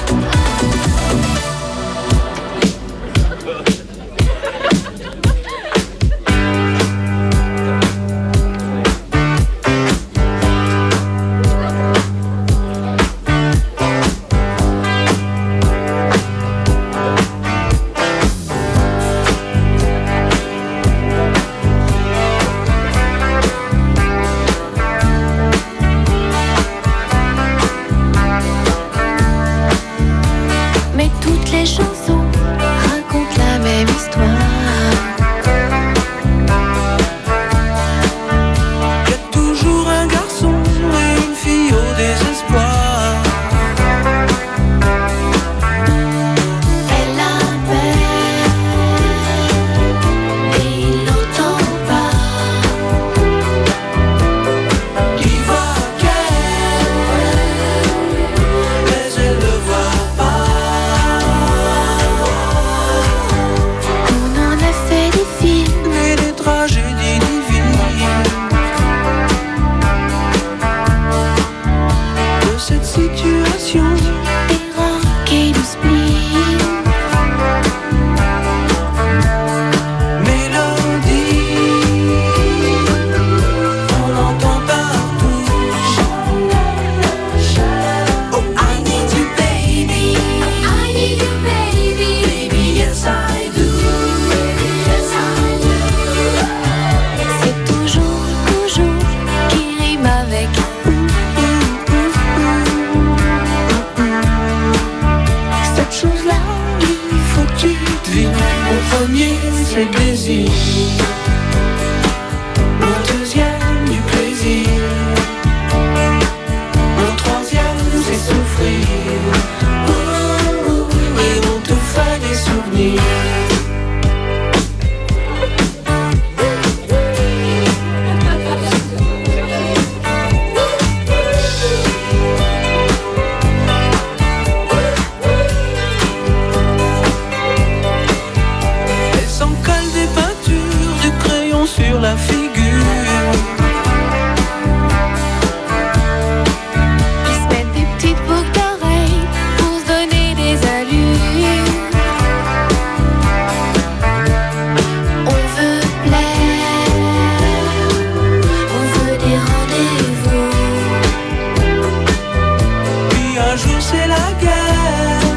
un jour c'est la guerre.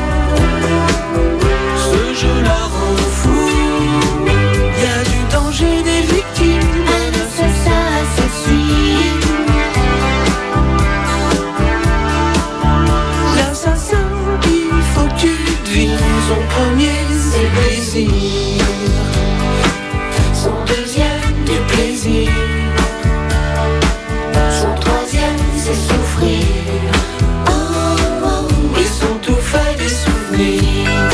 Ce jeu la rend fou. Y a du danger, des victimes, un assassin assassine. L'assassin, il faut que tu devines. Son premier c'est plaisir, son deuxième du plaisir, son troisième c'est souffrir. Oh, oh, ils sont tout faits des souvenirs.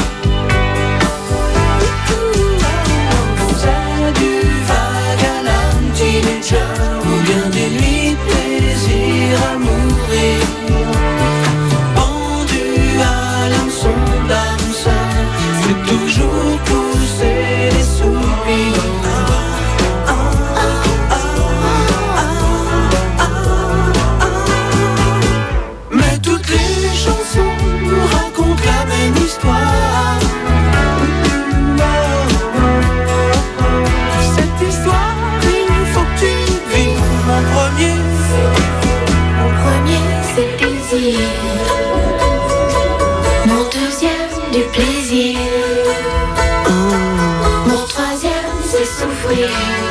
C'est du vague à l'âme, teenager, ou bien des nuits de plaisir à mourir. Pendu à l'hameçon d'âme sœur, c'est toujours pousser les soupirs. Mais toutes les chansons racontent la même histoire. Cette histoire, il faut que tu vives. Mon premier, mon premier, c'est plaisir. Mon deuxième, du plaisir. Mon troisième, c'est souffrir.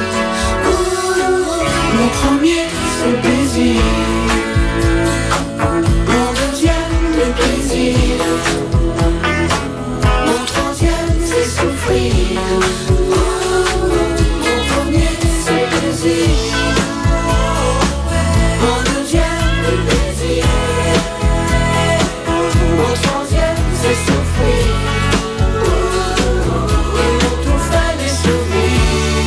Mon premier, c'est plaisir. Mon deuxième, le plaisir. Mon troisième, c'est souffrir. Mon premier, c'est plaisir. Mon deuxième, le plaisir. Mon troisième, c'est souffrir. Ils m'ont tout fait des souvenirs.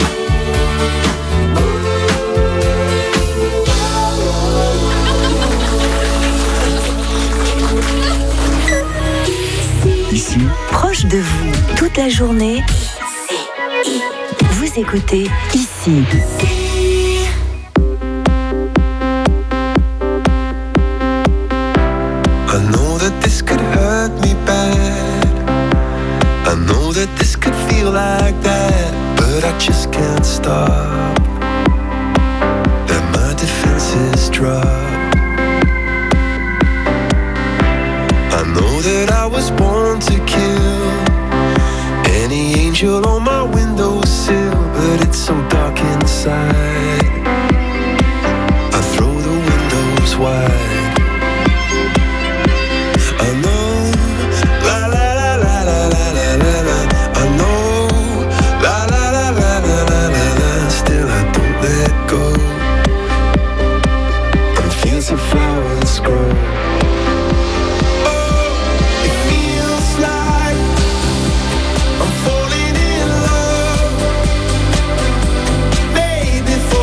Ici, proche de vous, toute la journée. Vous écoutez Ici. I know that this could hurt me bad. I know that this could feel like that, but I just can't stop. And my defenses drop. I know that I was born to kill any angel on my windowsill, but it's so dark inside. I throw the windows wide. I know, la la la la la la la la la. I know, la la la la la la la la. Still I don't let go. And feels the flowers grow. Oh, it feels like I'm falling in love. Baby,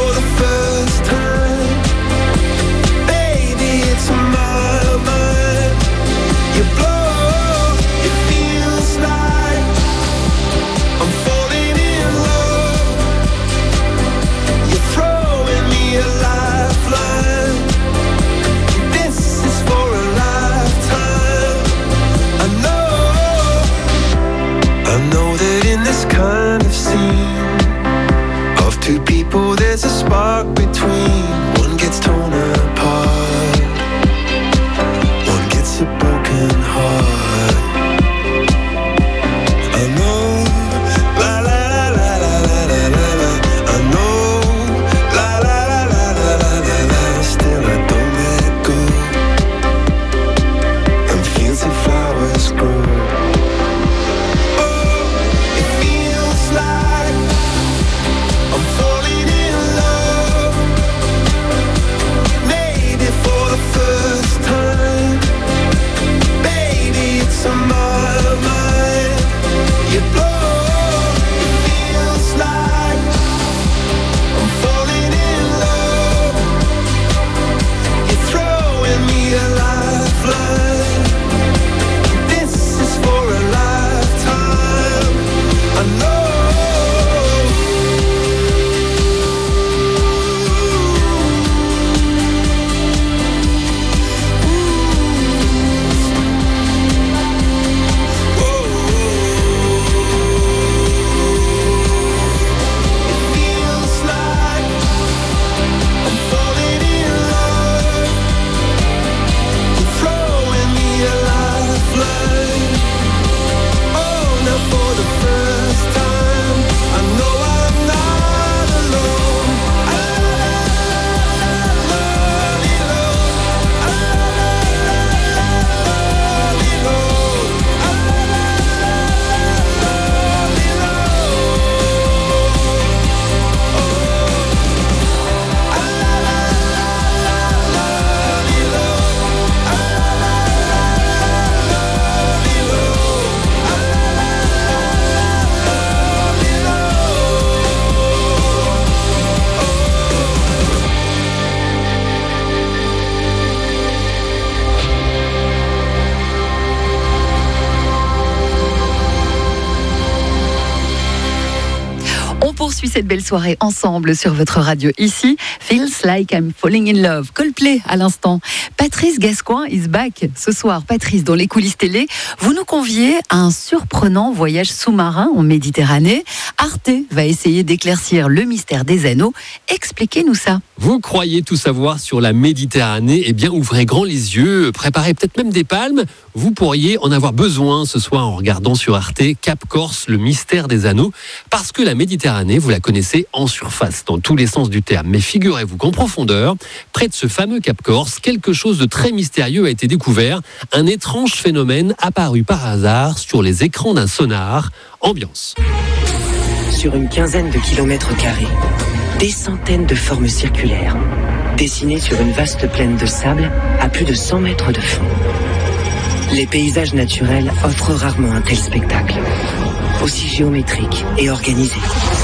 poursuit cette belle soirée ensemble sur votre radio ici. Feels like I'm falling in love. Coldplay à l'instant. Patrice Gascoin is back. Ce soir, Patrice, dans les coulisses télé, vous nous conviez à un surprenant voyage sous-marin en Méditerranée. Arte va essayer d'éclaircir le mystère des anneaux. Expliquez-nous ça. Vous croyez tout savoir sur la Méditerranée? Eh bien, ouvrez grand les yeux, préparez peut-être même des palmes. Vous pourriez en avoir besoin ce soir en regardant sur Arte Cap Corse, le mystère des anneaux. Parce que la Méditerranée, vous la connaissez en surface, dans tous les sens du terme. Mais figurez-vous qu'en profondeur, près de ce fameux Cap Corse, quelque chose de très mystérieux a été découvert. Un étrange phénomène apparu par hasard sur les écrans d'un sonar. Ambiance. Sur une quinzaine de kilomètres carrés, des centaines de formes circulaires, dessinées sur une vaste plaine de sable à plus de cent mètres de fond. Les paysages naturels offrent rarement un tel spectacle, aussi géométrique et organisé.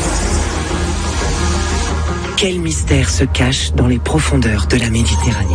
Quel mystère se cache dans les profondeurs de la Méditerranée?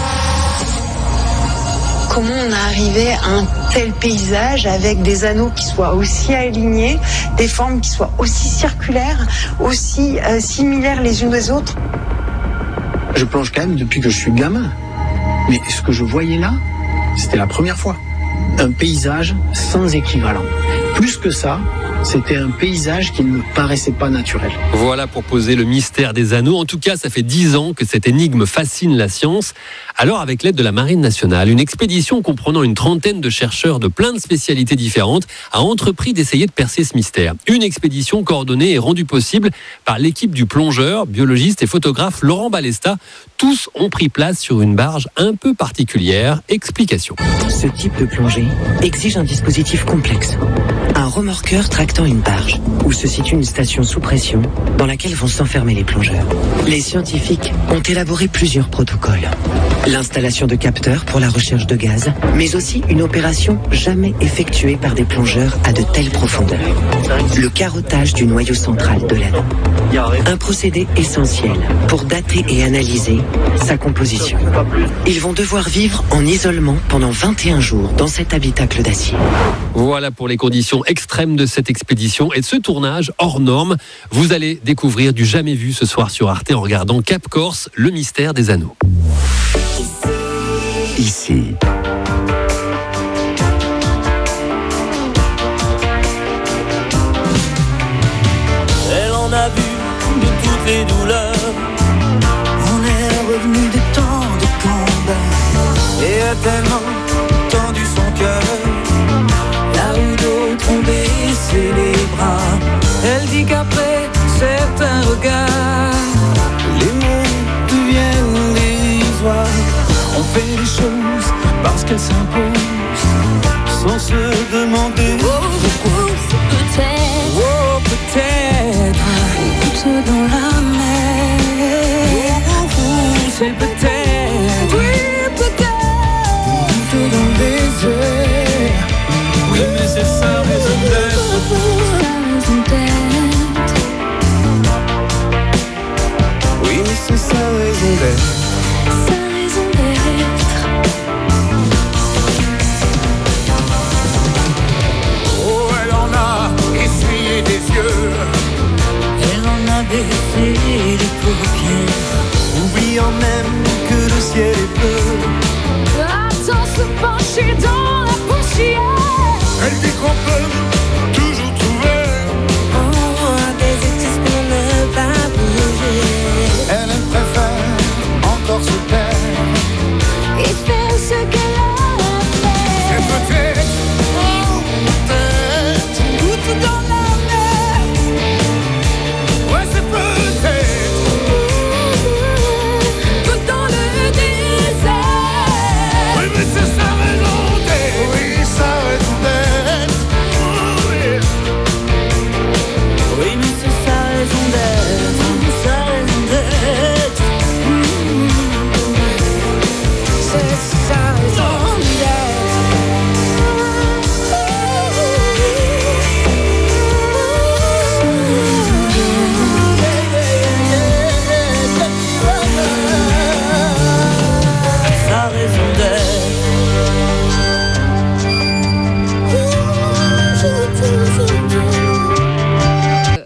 Comment on est arrivé à un tel paysage avec des anneaux qui soient aussi alignés, des formes qui soient aussi circulaires, aussi euh, similaires les unes aux autres? Je plonge quand même depuis que je suis gamin. Mais ce que je voyais là, c'était la première fois. Un paysage sans équivalent. Plus que ça, c'était un paysage qui ne me paraissait pas naturel. Voilà pour poser le mystère des anneaux. En tout cas, ça fait dix ans que cette énigme fascine la science. Alors, avec l'aide de la Marine nationale, une expédition comprenant une trentaine de chercheurs de plein de spécialités différentes a entrepris d'essayer de percer ce mystère. Une expédition coordonnée et rendue possible par l'équipe du plongeur, biologiste et photographe Laurent Balesta. Tous ont pris place sur une barge un peu particulière. Explication. Ce type de plongée exige un dispositif complexe. Un remorqueur tractant une barge, où se situe une station sous pression dans laquelle vont s'enfermer les plongeurs. Les scientifiques ont élaboré plusieurs protocoles. L'installation de capteurs pour la recherche de gaz, mais aussi une opération jamais effectuée par des plongeurs à de telles profondeurs. Le carottage du noyau central de l'anneau. Un procédé essentiel pour dater et analyser sa composition. Ils vont devoir vivre en isolement pendant vingt et un jours dans cet habitacle d'acier. Voilà pour les conditions extrêmes de cette expédition et de ce tournage hors norme. Vous allez découvrir du jamais vu ce soir sur Arte en regardant Cap Corse, le mystère des anneaux. Ici. Elle en a vu de toutes les douleurs. On est revenu des temps de combat et a tellement tendu son cœur. Là où d'autres ont baissé les bras, elle dit qu'après certains regards, les mots deviennent dérisoires. On fait les choses parce qu'elles s'imposent, sans se demander oh, pourquoi. Peut-être, oh, peut-être, goutte dans la mer. Oh, oh, c'est peut-être, oui, peut-être, goutte dans le désert. Oui, mais c'est sa raison d'être. Sa raison d'être. Oui, mais c'est sa raison d'être. Elle en a baissé les paupières, oubliant même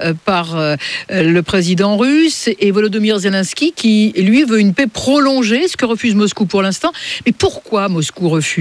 euh, par euh, le président russe et Volodymyr Zelensky qui, lui, veut une paix prolongée, ce que refuse Moscou pour l'instant. Mais pourquoi Moscou refuse ?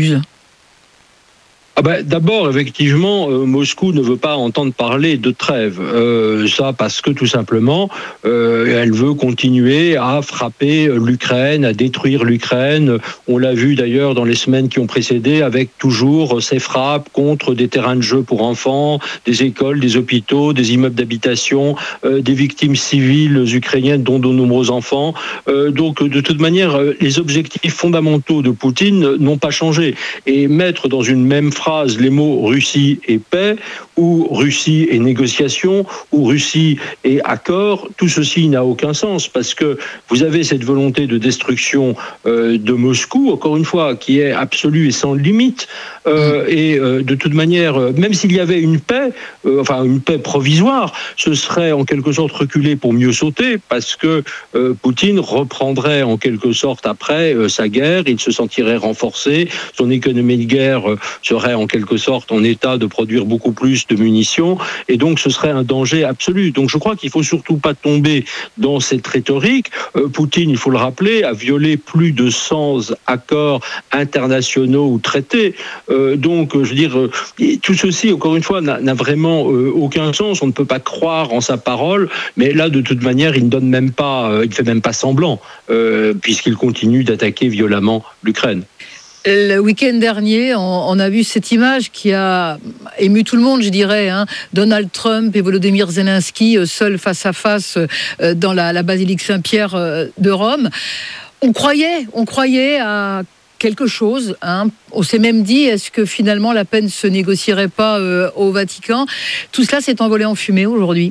Ah ben, d'abord, effectivement, euh, Moscou ne veut pas entendre parler de trêve. Euh, ça parce que, tout simplement, euh, elle veut continuer à frapper l'Ukraine, à détruire l'Ukraine. On l'a vu d'ailleurs dans les semaines qui ont précédé, avec toujours ces frappes contre des terrains de jeu pour enfants, des écoles, des hôpitaux, des immeubles d'habitation, euh, des victimes civiles ukrainiennes, dont de nombreux enfants. Euh, donc, de toute manière, les objectifs fondamentaux de Poutine n'ont pas changé. Et mettre dans une même phrase phrase les mots Russie et paix, ou Russie et négociation, ou Russie et accord, tout ceci n'a aucun sens, parce que vous avez cette volonté de destruction euh, de Moscou, encore une fois, qui est absolue et sans limite, euh, et euh, de toute manière, euh, même s'il y avait une paix, euh, enfin une paix provisoire, ce serait en quelque sorte reculer pour mieux sauter, parce que euh, Poutine reprendrait en quelque sorte après euh, sa guerre, il se sentirait renforcé, son économie de guerre euh, serait en quelque sorte en état de produire beaucoup plus de munitions, et donc ce serait un danger absolu. Donc je crois qu'il ne faut surtout pas tomber dans cette rhétorique. Euh, Poutine, il faut le rappeler, a violé plus de cent accords internationaux ou traités. Euh, donc je veux dire, euh, tout ceci, encore une fois, n'a, n'a vraiment euh, aucun sens. On ne peut pas croire en sa parole, mais là, de toute manière, il ne donne même pas, euh, il fait même pas semblant, euh, puisqu'il continue d'attaquer violemment l'Ukraine. Le week-end dernier, on, on a vu cette image qui a ému tout le monde, je dirais. Hein. Donald Trump et Volodymyr Zelensky seuls face à face euh, dans la, la basilique Saint-Pierre euh, de Rome. On croyait, on croyait à quelque chose. Hein. On s'est même dit, est-ce que finalement la paix ne se négocierait pas euh, au Vatican ? Tout cela s'est envolé en fumée aujourd'hui.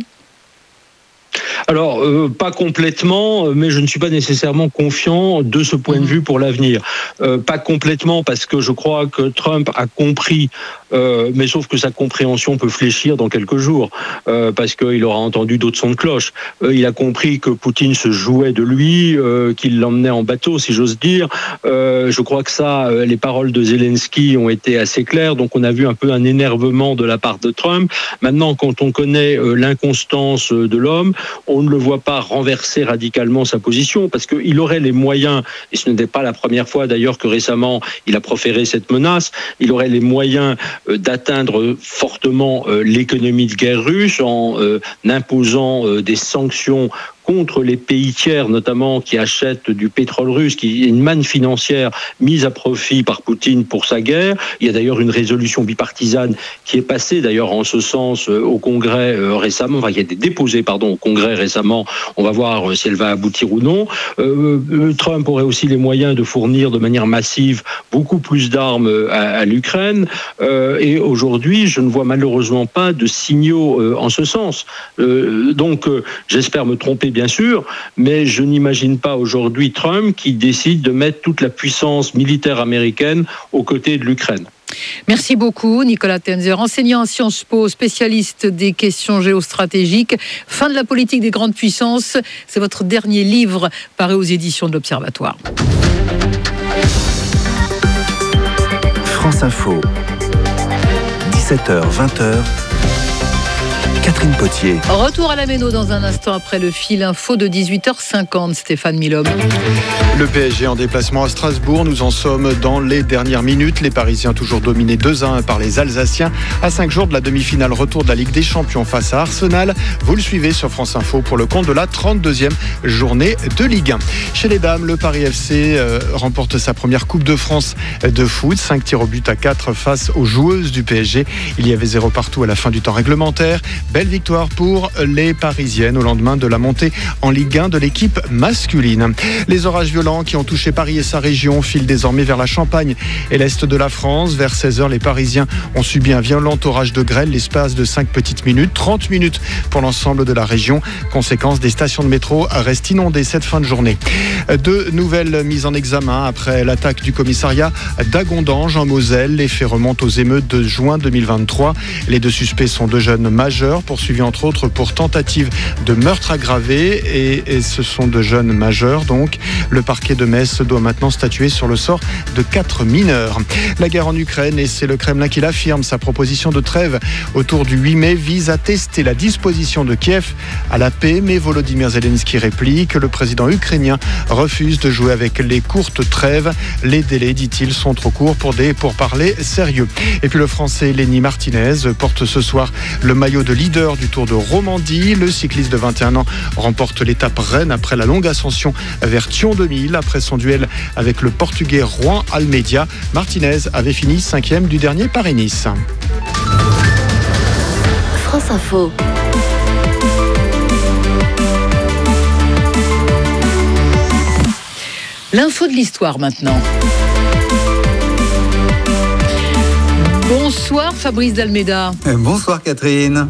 Alors, euh, pas complètement, mais je ne suis pas nécessairement confiant de ce point de vue pour l'avenir. Euh, pas complètement parce que je crois que Trump a compris, euh, mais sauf que sa compréhension peut fléchir dans quelques jours, euh, parce qu'il aura entendu d'autres sons de cloche. Euh, il a compris que Poutine se jouait de lui, euh, qu'il l'emmenait en bateau, si j'ose dire. Euh, je crois que ça, euh, les paroles de Zelensky ont été assez claires, donc on a vu un peu un énervement de la part de Trump. Maintenant, quand on connaît euh, l'inconstance de l'homme, on ne le voit pas renverser radicalement sa position, parce qu'il aurait les moyens, et ce n'était pas la première fois d'ailleurs que récemment il a proféré cette menace, il aurait les moyens d'atteindre fortement l'économie de guerre russe en imposant des sanctions contre les pays tiers, notamment qui achètent du pétrole russe, qui est une manne financière mise à profit par Poutine pour sa guerre. Il y a d'ailleurs une résolution bipartisane qui est passée d'ailleurs en ce sens au Congrès récemment, enfin qui a été déposée pardon au Congrès récemment. On va voir si elle va aboutir ou non. Euh, Trump aurait aussi les moyens de fournir de manière massive beaucoup plus d'armes à, à l'Ukraine. Euh, et aujourd'hui, je ne vois malheureusement pas de signaux euh, en ce sens. Euh, donc, euh, j'espère me tromper bien sûr, mais je n'imagine pas aujourd'hui Trump qui décide de mettre toute la puissance militaire américaine aux côtés de l'Ukraine. Merci beaucoup Nicolas Tenzer, enseignant à Sciences Po, spécialiste des questions géostratégiques. Fin de la politique des grandes puissances, c'est votre dernier livre paru aux éditions de l'Observatoire. France Info, dix-sept heures vingt. Catherine Potier. Retour à la Méno dans un instant après le fil info de dix-huit heures cinquante. Stéphane Milhomme. Le P S G en déplacement à Strasbourg. Nous en sommes dans les dernières minutes. Les Parisiens toujours dominés deux à un par les Alsaciens. À cinq jours de la demi-finale retour de la Ligue des Champions face à Arsenal. Vous le suivez sur France Info pour le compte de la trente-deuxième journée de Ligue un. Chez les dames, le Paris F C euh, remporte sa première Coupe de France de foot. cinq tirs au but à quatre face aux joueuses du P S G. Il y avait zéro partout à la fin du temps réglementaire. Belle victoire pour les Parisiennes au lendemain de la montée en Ligue un de l'équipe masculine. Les orages violents qui ont touché Paris et sa région filent désormais vers la Champagne et l'est de la France. Vers seize heures, les Parisiens ont subi un violent orage de grêle l'espace de cinq petites minutes, trente minutes pour l'ensemble de la région. Conséquence, des stations de métro restent inondées cette fin de journée. Deux nouvelles mises en examen après l'attaque du commissariat d'Agondange en Moselle. Les faits remontent aux émeutes de juin deux mille vingt-trois. Les deux suspects sont deux jeunes majeurs, poursuivis entre autres pour tentative de meurtre aggravé, et, et ce sont de jeunes majeurs donc. Le parquet parquet de Metz doit maintenant statuer sur le sort de quatre mineurs. La guerre en Ukraine, et c'est le Kremlin qui l'affirme, sa proposition de trêve autour du huit mai vise à tester la disposition de Kiev à la paix, mais Volodymyr Zelensky réplique que le président ukrainien refuse de jouer avec les courtes trêves. Les délais, dit-il, sont trop courts pour des pourparlers sérieux. Et puis le Français Lenny Martinez porte ce soir le maillot de leader du Tour de Romandie. Le cycliste de vingt et un ans remporte l'étape Rennes après la longue ascension vers Thion deux mille. Après son duel avec le Portugais Juan Almeida, Martinez avait fini cinquième du dernier Paris-Nice. France Info. L'info de l'histoire maintenant. Bonsoir Fabrice d'Almeida. Bonsoir Catherine.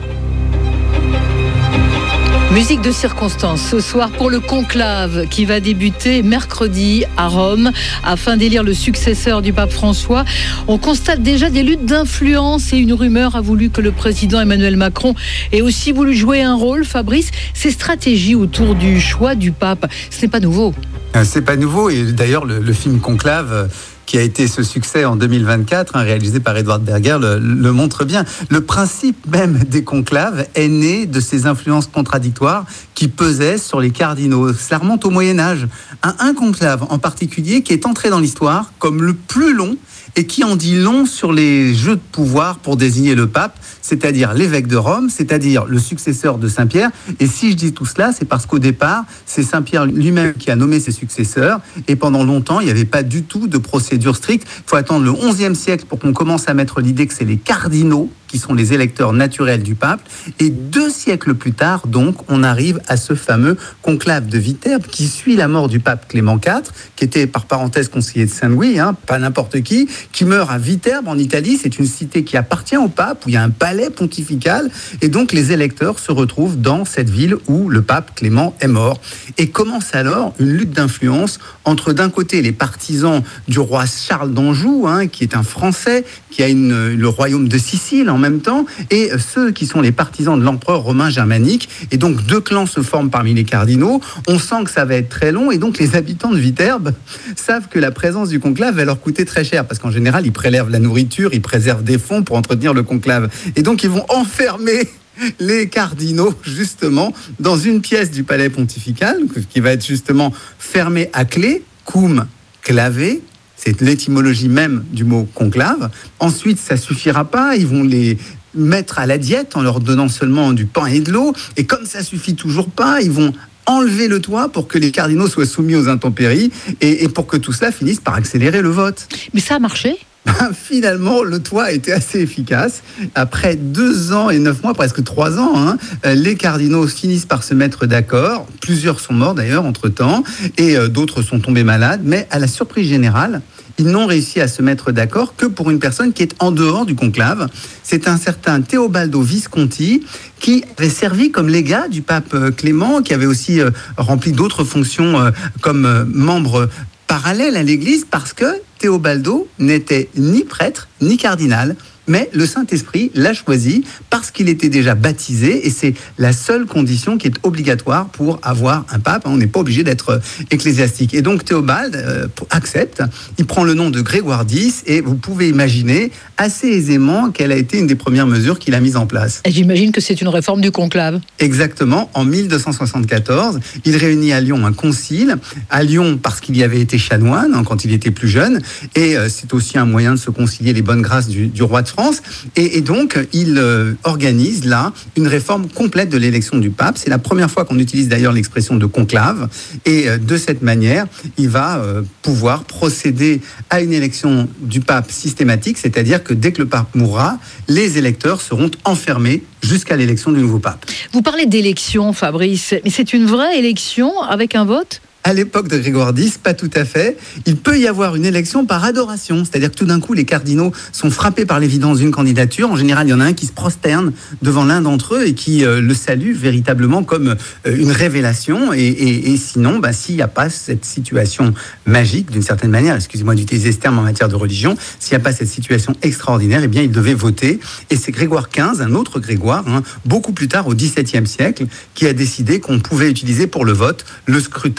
Musique de circonstance ce soir pour le conclave qui va débuter mercredi à Rome afin d'élire le successeur du pape François. On constate déjà des luttes d'influence et une rumeur a voulu que le président Emmanuel Macron ait aussi voulu jouer un rôle. Fabrice, ces stratégies autour du choix du pape, ce n'est pas nouveau. C'est pas nouveau et d'ailleurs le, le film Conclave qui a été ce succès en deux mille vingt-quatre, hein, réalisé par Edward Berger, le, le montre bien. Le principe même des conclaves est né de ces influences contradictoires qui pesaient sur les cardinaux. Cela remonte au Moyen-Âge. Un, un conclave en particulier qui est entré dans l'histoire comme le plus long et qui en dit long sur les jeux de pouvoir pour désigner le pape, c'est-à-dire l'évêque de Rome, c'est-à-dire le successeur de Saint-Pierre. Et si je dis tout cela, c'est parce qu'au départ, c'est Saint-Pierre lui-même qui a nommé ses successeurs. Et pendant longtemps, il n'y avait pas du tout de procédure stricte. Il faut attendre le onzième siècle pour qu'on commence à mettre l'idée que c'est les cardinaux qui sont les électeurs naturels du pape. Et deux siècles plus tard, donc, on arrive à ce fameux conclave de Viterbe qui suit la mort du pape Clément quatre, qui était par parenthèse conseiller de Saint-Louis, hein, pas n'importe qui, qui meurt à Viterbe en Italie. C'est une cité qui appartient au pape, où il y a un palais pontifical. Et donc, les électeurs se retrouvent dans cette ville où le pape Clément est mort. Et commence alors une lutte d'influence entre, d'un côté, les partisans du roi Charles d'Anjou, hein, qui est un Français, qui a une, le royaume de Sicile en même temps, et ceux qui sont les partisans de l'empereur romain germanique. Et donc deux clans se forment parmi les cardinaux. On sent que ça va être très long, et donc les habitants de Viterbe savent que la présence du conclave va leur coûter très cher, parce qu'en général, ils prélèvent la nourriture, ils préservent des fonds pour entretenir le conclave. Et donc ils vont enfermer les cardinaux, justement, dans une pièce du palais pontifical, qui va être justement fermée à clé, cum clavé. C'est l'étymologie même du mot conclave. Ensuite, ça suffira pas. Ils vont les mettre à la diète en leur donnant seulement du pain et de l'eau. Et comme ça suffit toujours pas, ils vont enlever le toit pour que les cardinaux soient soumis aux intempéries et, et pour que tout cela finisse par accélérer le vote. Mais ça a marché ? Finalement, le toit a été assez efficace. Après deux ans et neuf mois, presque trois ans, hein, les cardinaux finissent par se mettre d'accord. Plusieurs sont morts d'ailleurs entre-temps, et euh, d'autres sont tombés malades. Mais à la surprise générale, ils n'ont réussi à se mettre d'accord que pour une personne qui est en dehors du conclave. C'est un certain Teobaldo Visconti, qui avait servi comme légat du pape Clément, qui avait aussi euh, rempli d'autres fonctions euh, comme euh, membre parallèle à l'Église, parce que Théobaldo n'était ni prêtre ni cardinal, mais le Saint-Esprit l'a choisi parce qu'il était déjà baptisé, et c'est la seule condition qui est obligatoire pour avoir un pape. On n'est pas obligé d'être ecclésiastique. Et donc Théobald euh, accepte, il prend le nom de Grégoire dix, et vous pouvez imaginer assez aisément quelle a été une des premières mesures qu'il a mises en place. Et j'imagine que c'est une réforme du conclave. Exactement, en mille deux cent soixante-quatorze, il réunit à Lyon un concile, à Lyon parce qu'il y avait été chanoine hein, quand il était plus jeune, et euh, c'est aussi un moyen de se concilier les bonnes grâces du, du roi de France. Et, et donc, il euh, organise là une réforme complète de l'élection du pape. C'est la première fois qu'on utilise d'ailleurs l'expression de conclave. Et euh, de cette manière, il va euh, pouvoir procéder à une élection du pape systématique, c'est-à-dire que dès que le pape mourra, les électeurs seront enfermés jusqu'à l'élection du nouveau pape. Vous parlez d'élection, Fabrice, mais c'est une vraie élection avec un vote ? À l'époque de Grégoire dix, pas tout à fait. Il peut y avoir une élection par adoration. C'est-à-dire que tout d'un coup, les cardinaux sont frappés par l'évidence d'une candidature. En général, il y en a un qui se prosterne devant l'un d'entre eux et qui euh, le salue véritablement comme euh, une révélation. Et, et, et sinon, bah, s'il n'y a pas cette situation magique, d'une certaine manière, excusez-moi d'utiliser ce terme en matière de religion, s'il n'y a pas cette situation extraordinaire, eh bien, il devait voter. Et c'est Grégoire quinze, un autre Grégoire, hein, beaucoup plus tard, au dix-septième siècle, qui a décidé qu'on pouvait utiliser pour le vote le scrutin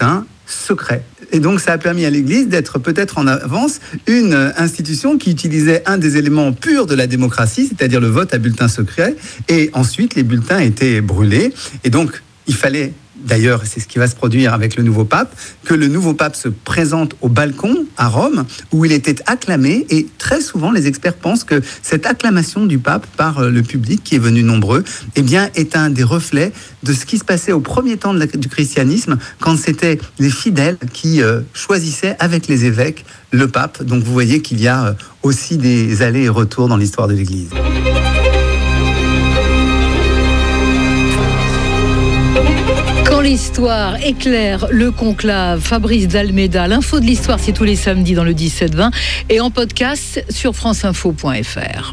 secret. Et donc, ça a permis à l'Église d'être peut-être en avance une institution qui utilisait un des éléments purs de la démocratie, c'est-à-dire le vote à bulletin secret. Et ensuite, les bulletins étaient brûlés. Et donc, il fallait... D'ailleurs, c'est ce qui va se produire avec le nouveau pape, que le nouveau pape se présente au balcon à Rome, où il était acclamé. Et très souvent, les experts pensent que cette acclamation du pape par le public, qui est venu nombreux, eh bien, est un des reflets de ce qui se passait au premier temps de la, du christianisme, quand c'était les fidèles qui euh, choisissaient avec les évêques le pape. Donc, vous voyez qu'il y a euh, aussi des allers et retours dans l'histoire de l'Église. Quand l'histoire éclaire le conclave, Fabrice Dalméda. L'info de l'histoire, c'est tous les samedis dans le dix-sept vingt et en podcast sur franceinfo point f r.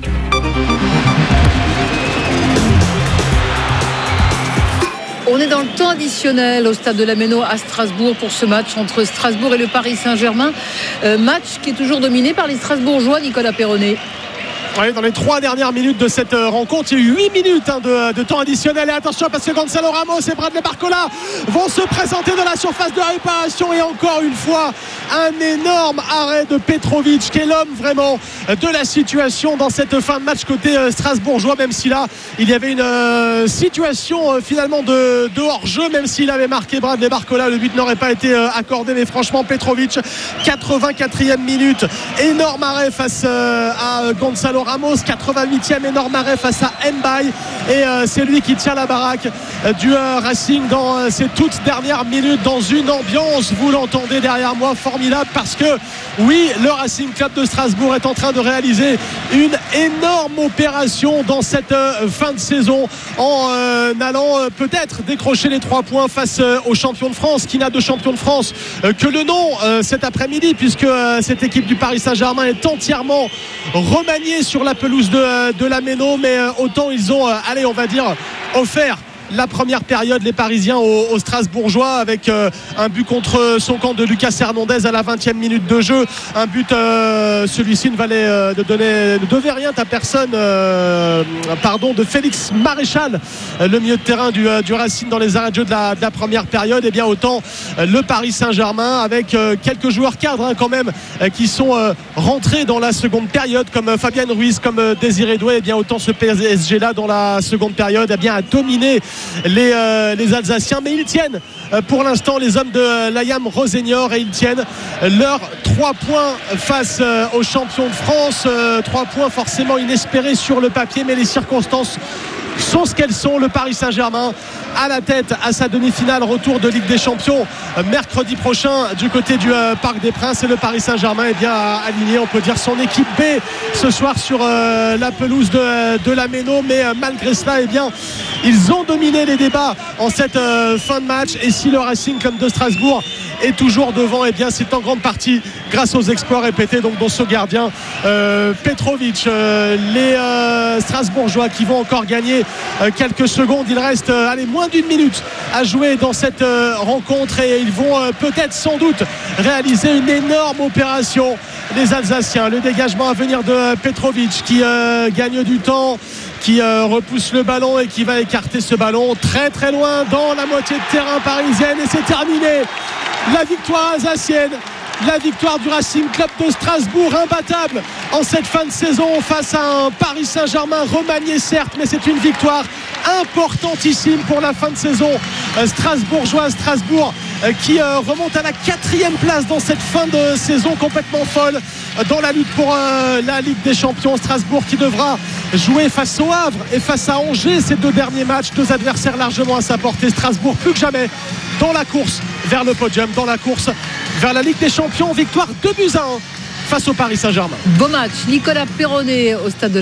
On est dans le temps additionnel au stade de la Méno à Strasbourg pour ce match entre Strasbourg et le Paris Saint-Germain. Euh, match qui est toujours dominé par les Strasbourgeois, Nicolas Perronnet. Ouais, dans les trois dernières minutes de cette rencontre, il y a eu huit minutes hein, de, de temps additionnel. Et attention parce que Gonzalo Ramos et Bradley Barcola vont se présenter dans la surface de réparation. Et encore une fois, un énorme arrêt de Petrovic, qui est l'homme vraiment de la situation dans cette fin de match côté euh, strasbourgeois. Même si là, il y avait une euh, situation euh, finalement de, de hors-jeu. Même s'il avait marqué Bradley Barcola, le but n'aurait pas été euh, accordé. Mais franchement, Petrovic, quatre-vingt-quatrième minute, énorme arrêt face euh, à Gonzalo Ramos, quatre-vingt-huitième énorme arrêt face à Mbaye et euh, c'est lui qui tient la baraque euh, du euh, Racing dans euh, ces toutes dernières minutes, dans une ambiance, vous l'entendez derrière moi, formidable, parce que oui, le Racing Club de Strasbourg est en train de réaliser une énorme opération dans cette euh, fin de saison en euh, allant euh, peut-être décrocher les trois points face euh, au champion de France, qui n'a de champion de France euh, que le nom euh, cet après-midi, puisque euh, cette équipe du Paris Saint-Germain est entièrement remaniée sur la pelouse de, de la Méno, mais autant ils ont, allez, on va dire, offert la première période, les Parisiens aux, aux Strasbourgeois, avec euh, un but contre son camp de Lucas Hernandez à la vingtième minute de jeu. Un but, euh, celui-ci ne valait euh, de donner, ne devait rien à personne, euh, pardon, de Félix Maréchal, euh, le milieu de terrain du, euh, du Racing dans les arrêts de jeu de la, de la première période. Et bien autant euh, le Paris Saint-Germain, avec euh, quelques joueurs cadres hein, quand même, euh, qui sont euh, rentrés dans la seconde période, comme euh, Fabien Ruiz, comme euh, Désiré Doué. Et bien autant ce P S G là dans la seconde période, eh bien a dominé Les, euh, les Alsaciens, mais ils tiennent euh, pour l'instant, les hommes de euh, l'Ayam Rosénior, et ils tiennent euh, leurs trois points face euh, aux champions de France, euh, trois points forcément inespérés sur le papier, mais les circonstances sont ce qu'elles sont. Le Paris Saint-Germain à la tête à sa demi-finale retour de Ligue des Champions euh, mercredi prochain du côté du euh, Parc des Princes, et le Paris Saint-Germain est bien aligné, on peut dire, son équipe B ce soir sur euh, la pelouse de, de la Méno, mais euh, malgré cela, eh bien ils ont dominé les débats en cette euh, fin de match. Et si le Racing Club de Strasbourg est toujours devant, et eh bien c'est en grande partie grâce aux exploits répétés donc dans ce gardien euh, Petrovic. Euh, les euh, Strasbourgeois qui vont encore gagner euh, quelques secondes. Il reste euh, allez, moins d'une minute à jouer dans cette euh, rencontre, et ils vont euh, peut-être sans doute réaliser une énorme opération, les Alsaciens. Le dégagement à venir de Petrovic qui euh, gagne du temps, qui euh, repousse le ballon et qui va écarter ce ballon très très loin dans la moitié de terrain parisienne, et c'est terminé. La victoire alsacienne, la victoire du Racing Club de Strasbourg, imbattable en cette fin de saison face à un Paris Saint-Germain remanié certes, mais c'est une victoire importantissime pour la fin de saison euh, strasbourgeoise. Strasbourg euh, qui euh, remonte à la quatrième place dans cette fin de saison complètement folle euh, dans la lutte pour euh, la Ligue des Champions. Strasbourg qui devra jouer face au Havre et face à Angers ces deux derniers matchs, deux adversaires largement à sa portée. Strasbourg plus que jamais dans la course vers le podium, dans la course vers la Ligue des Champions. Victoire deux buts à un face au Paris Saint-Germain. Beau match, Nicolas Perronnet au stade de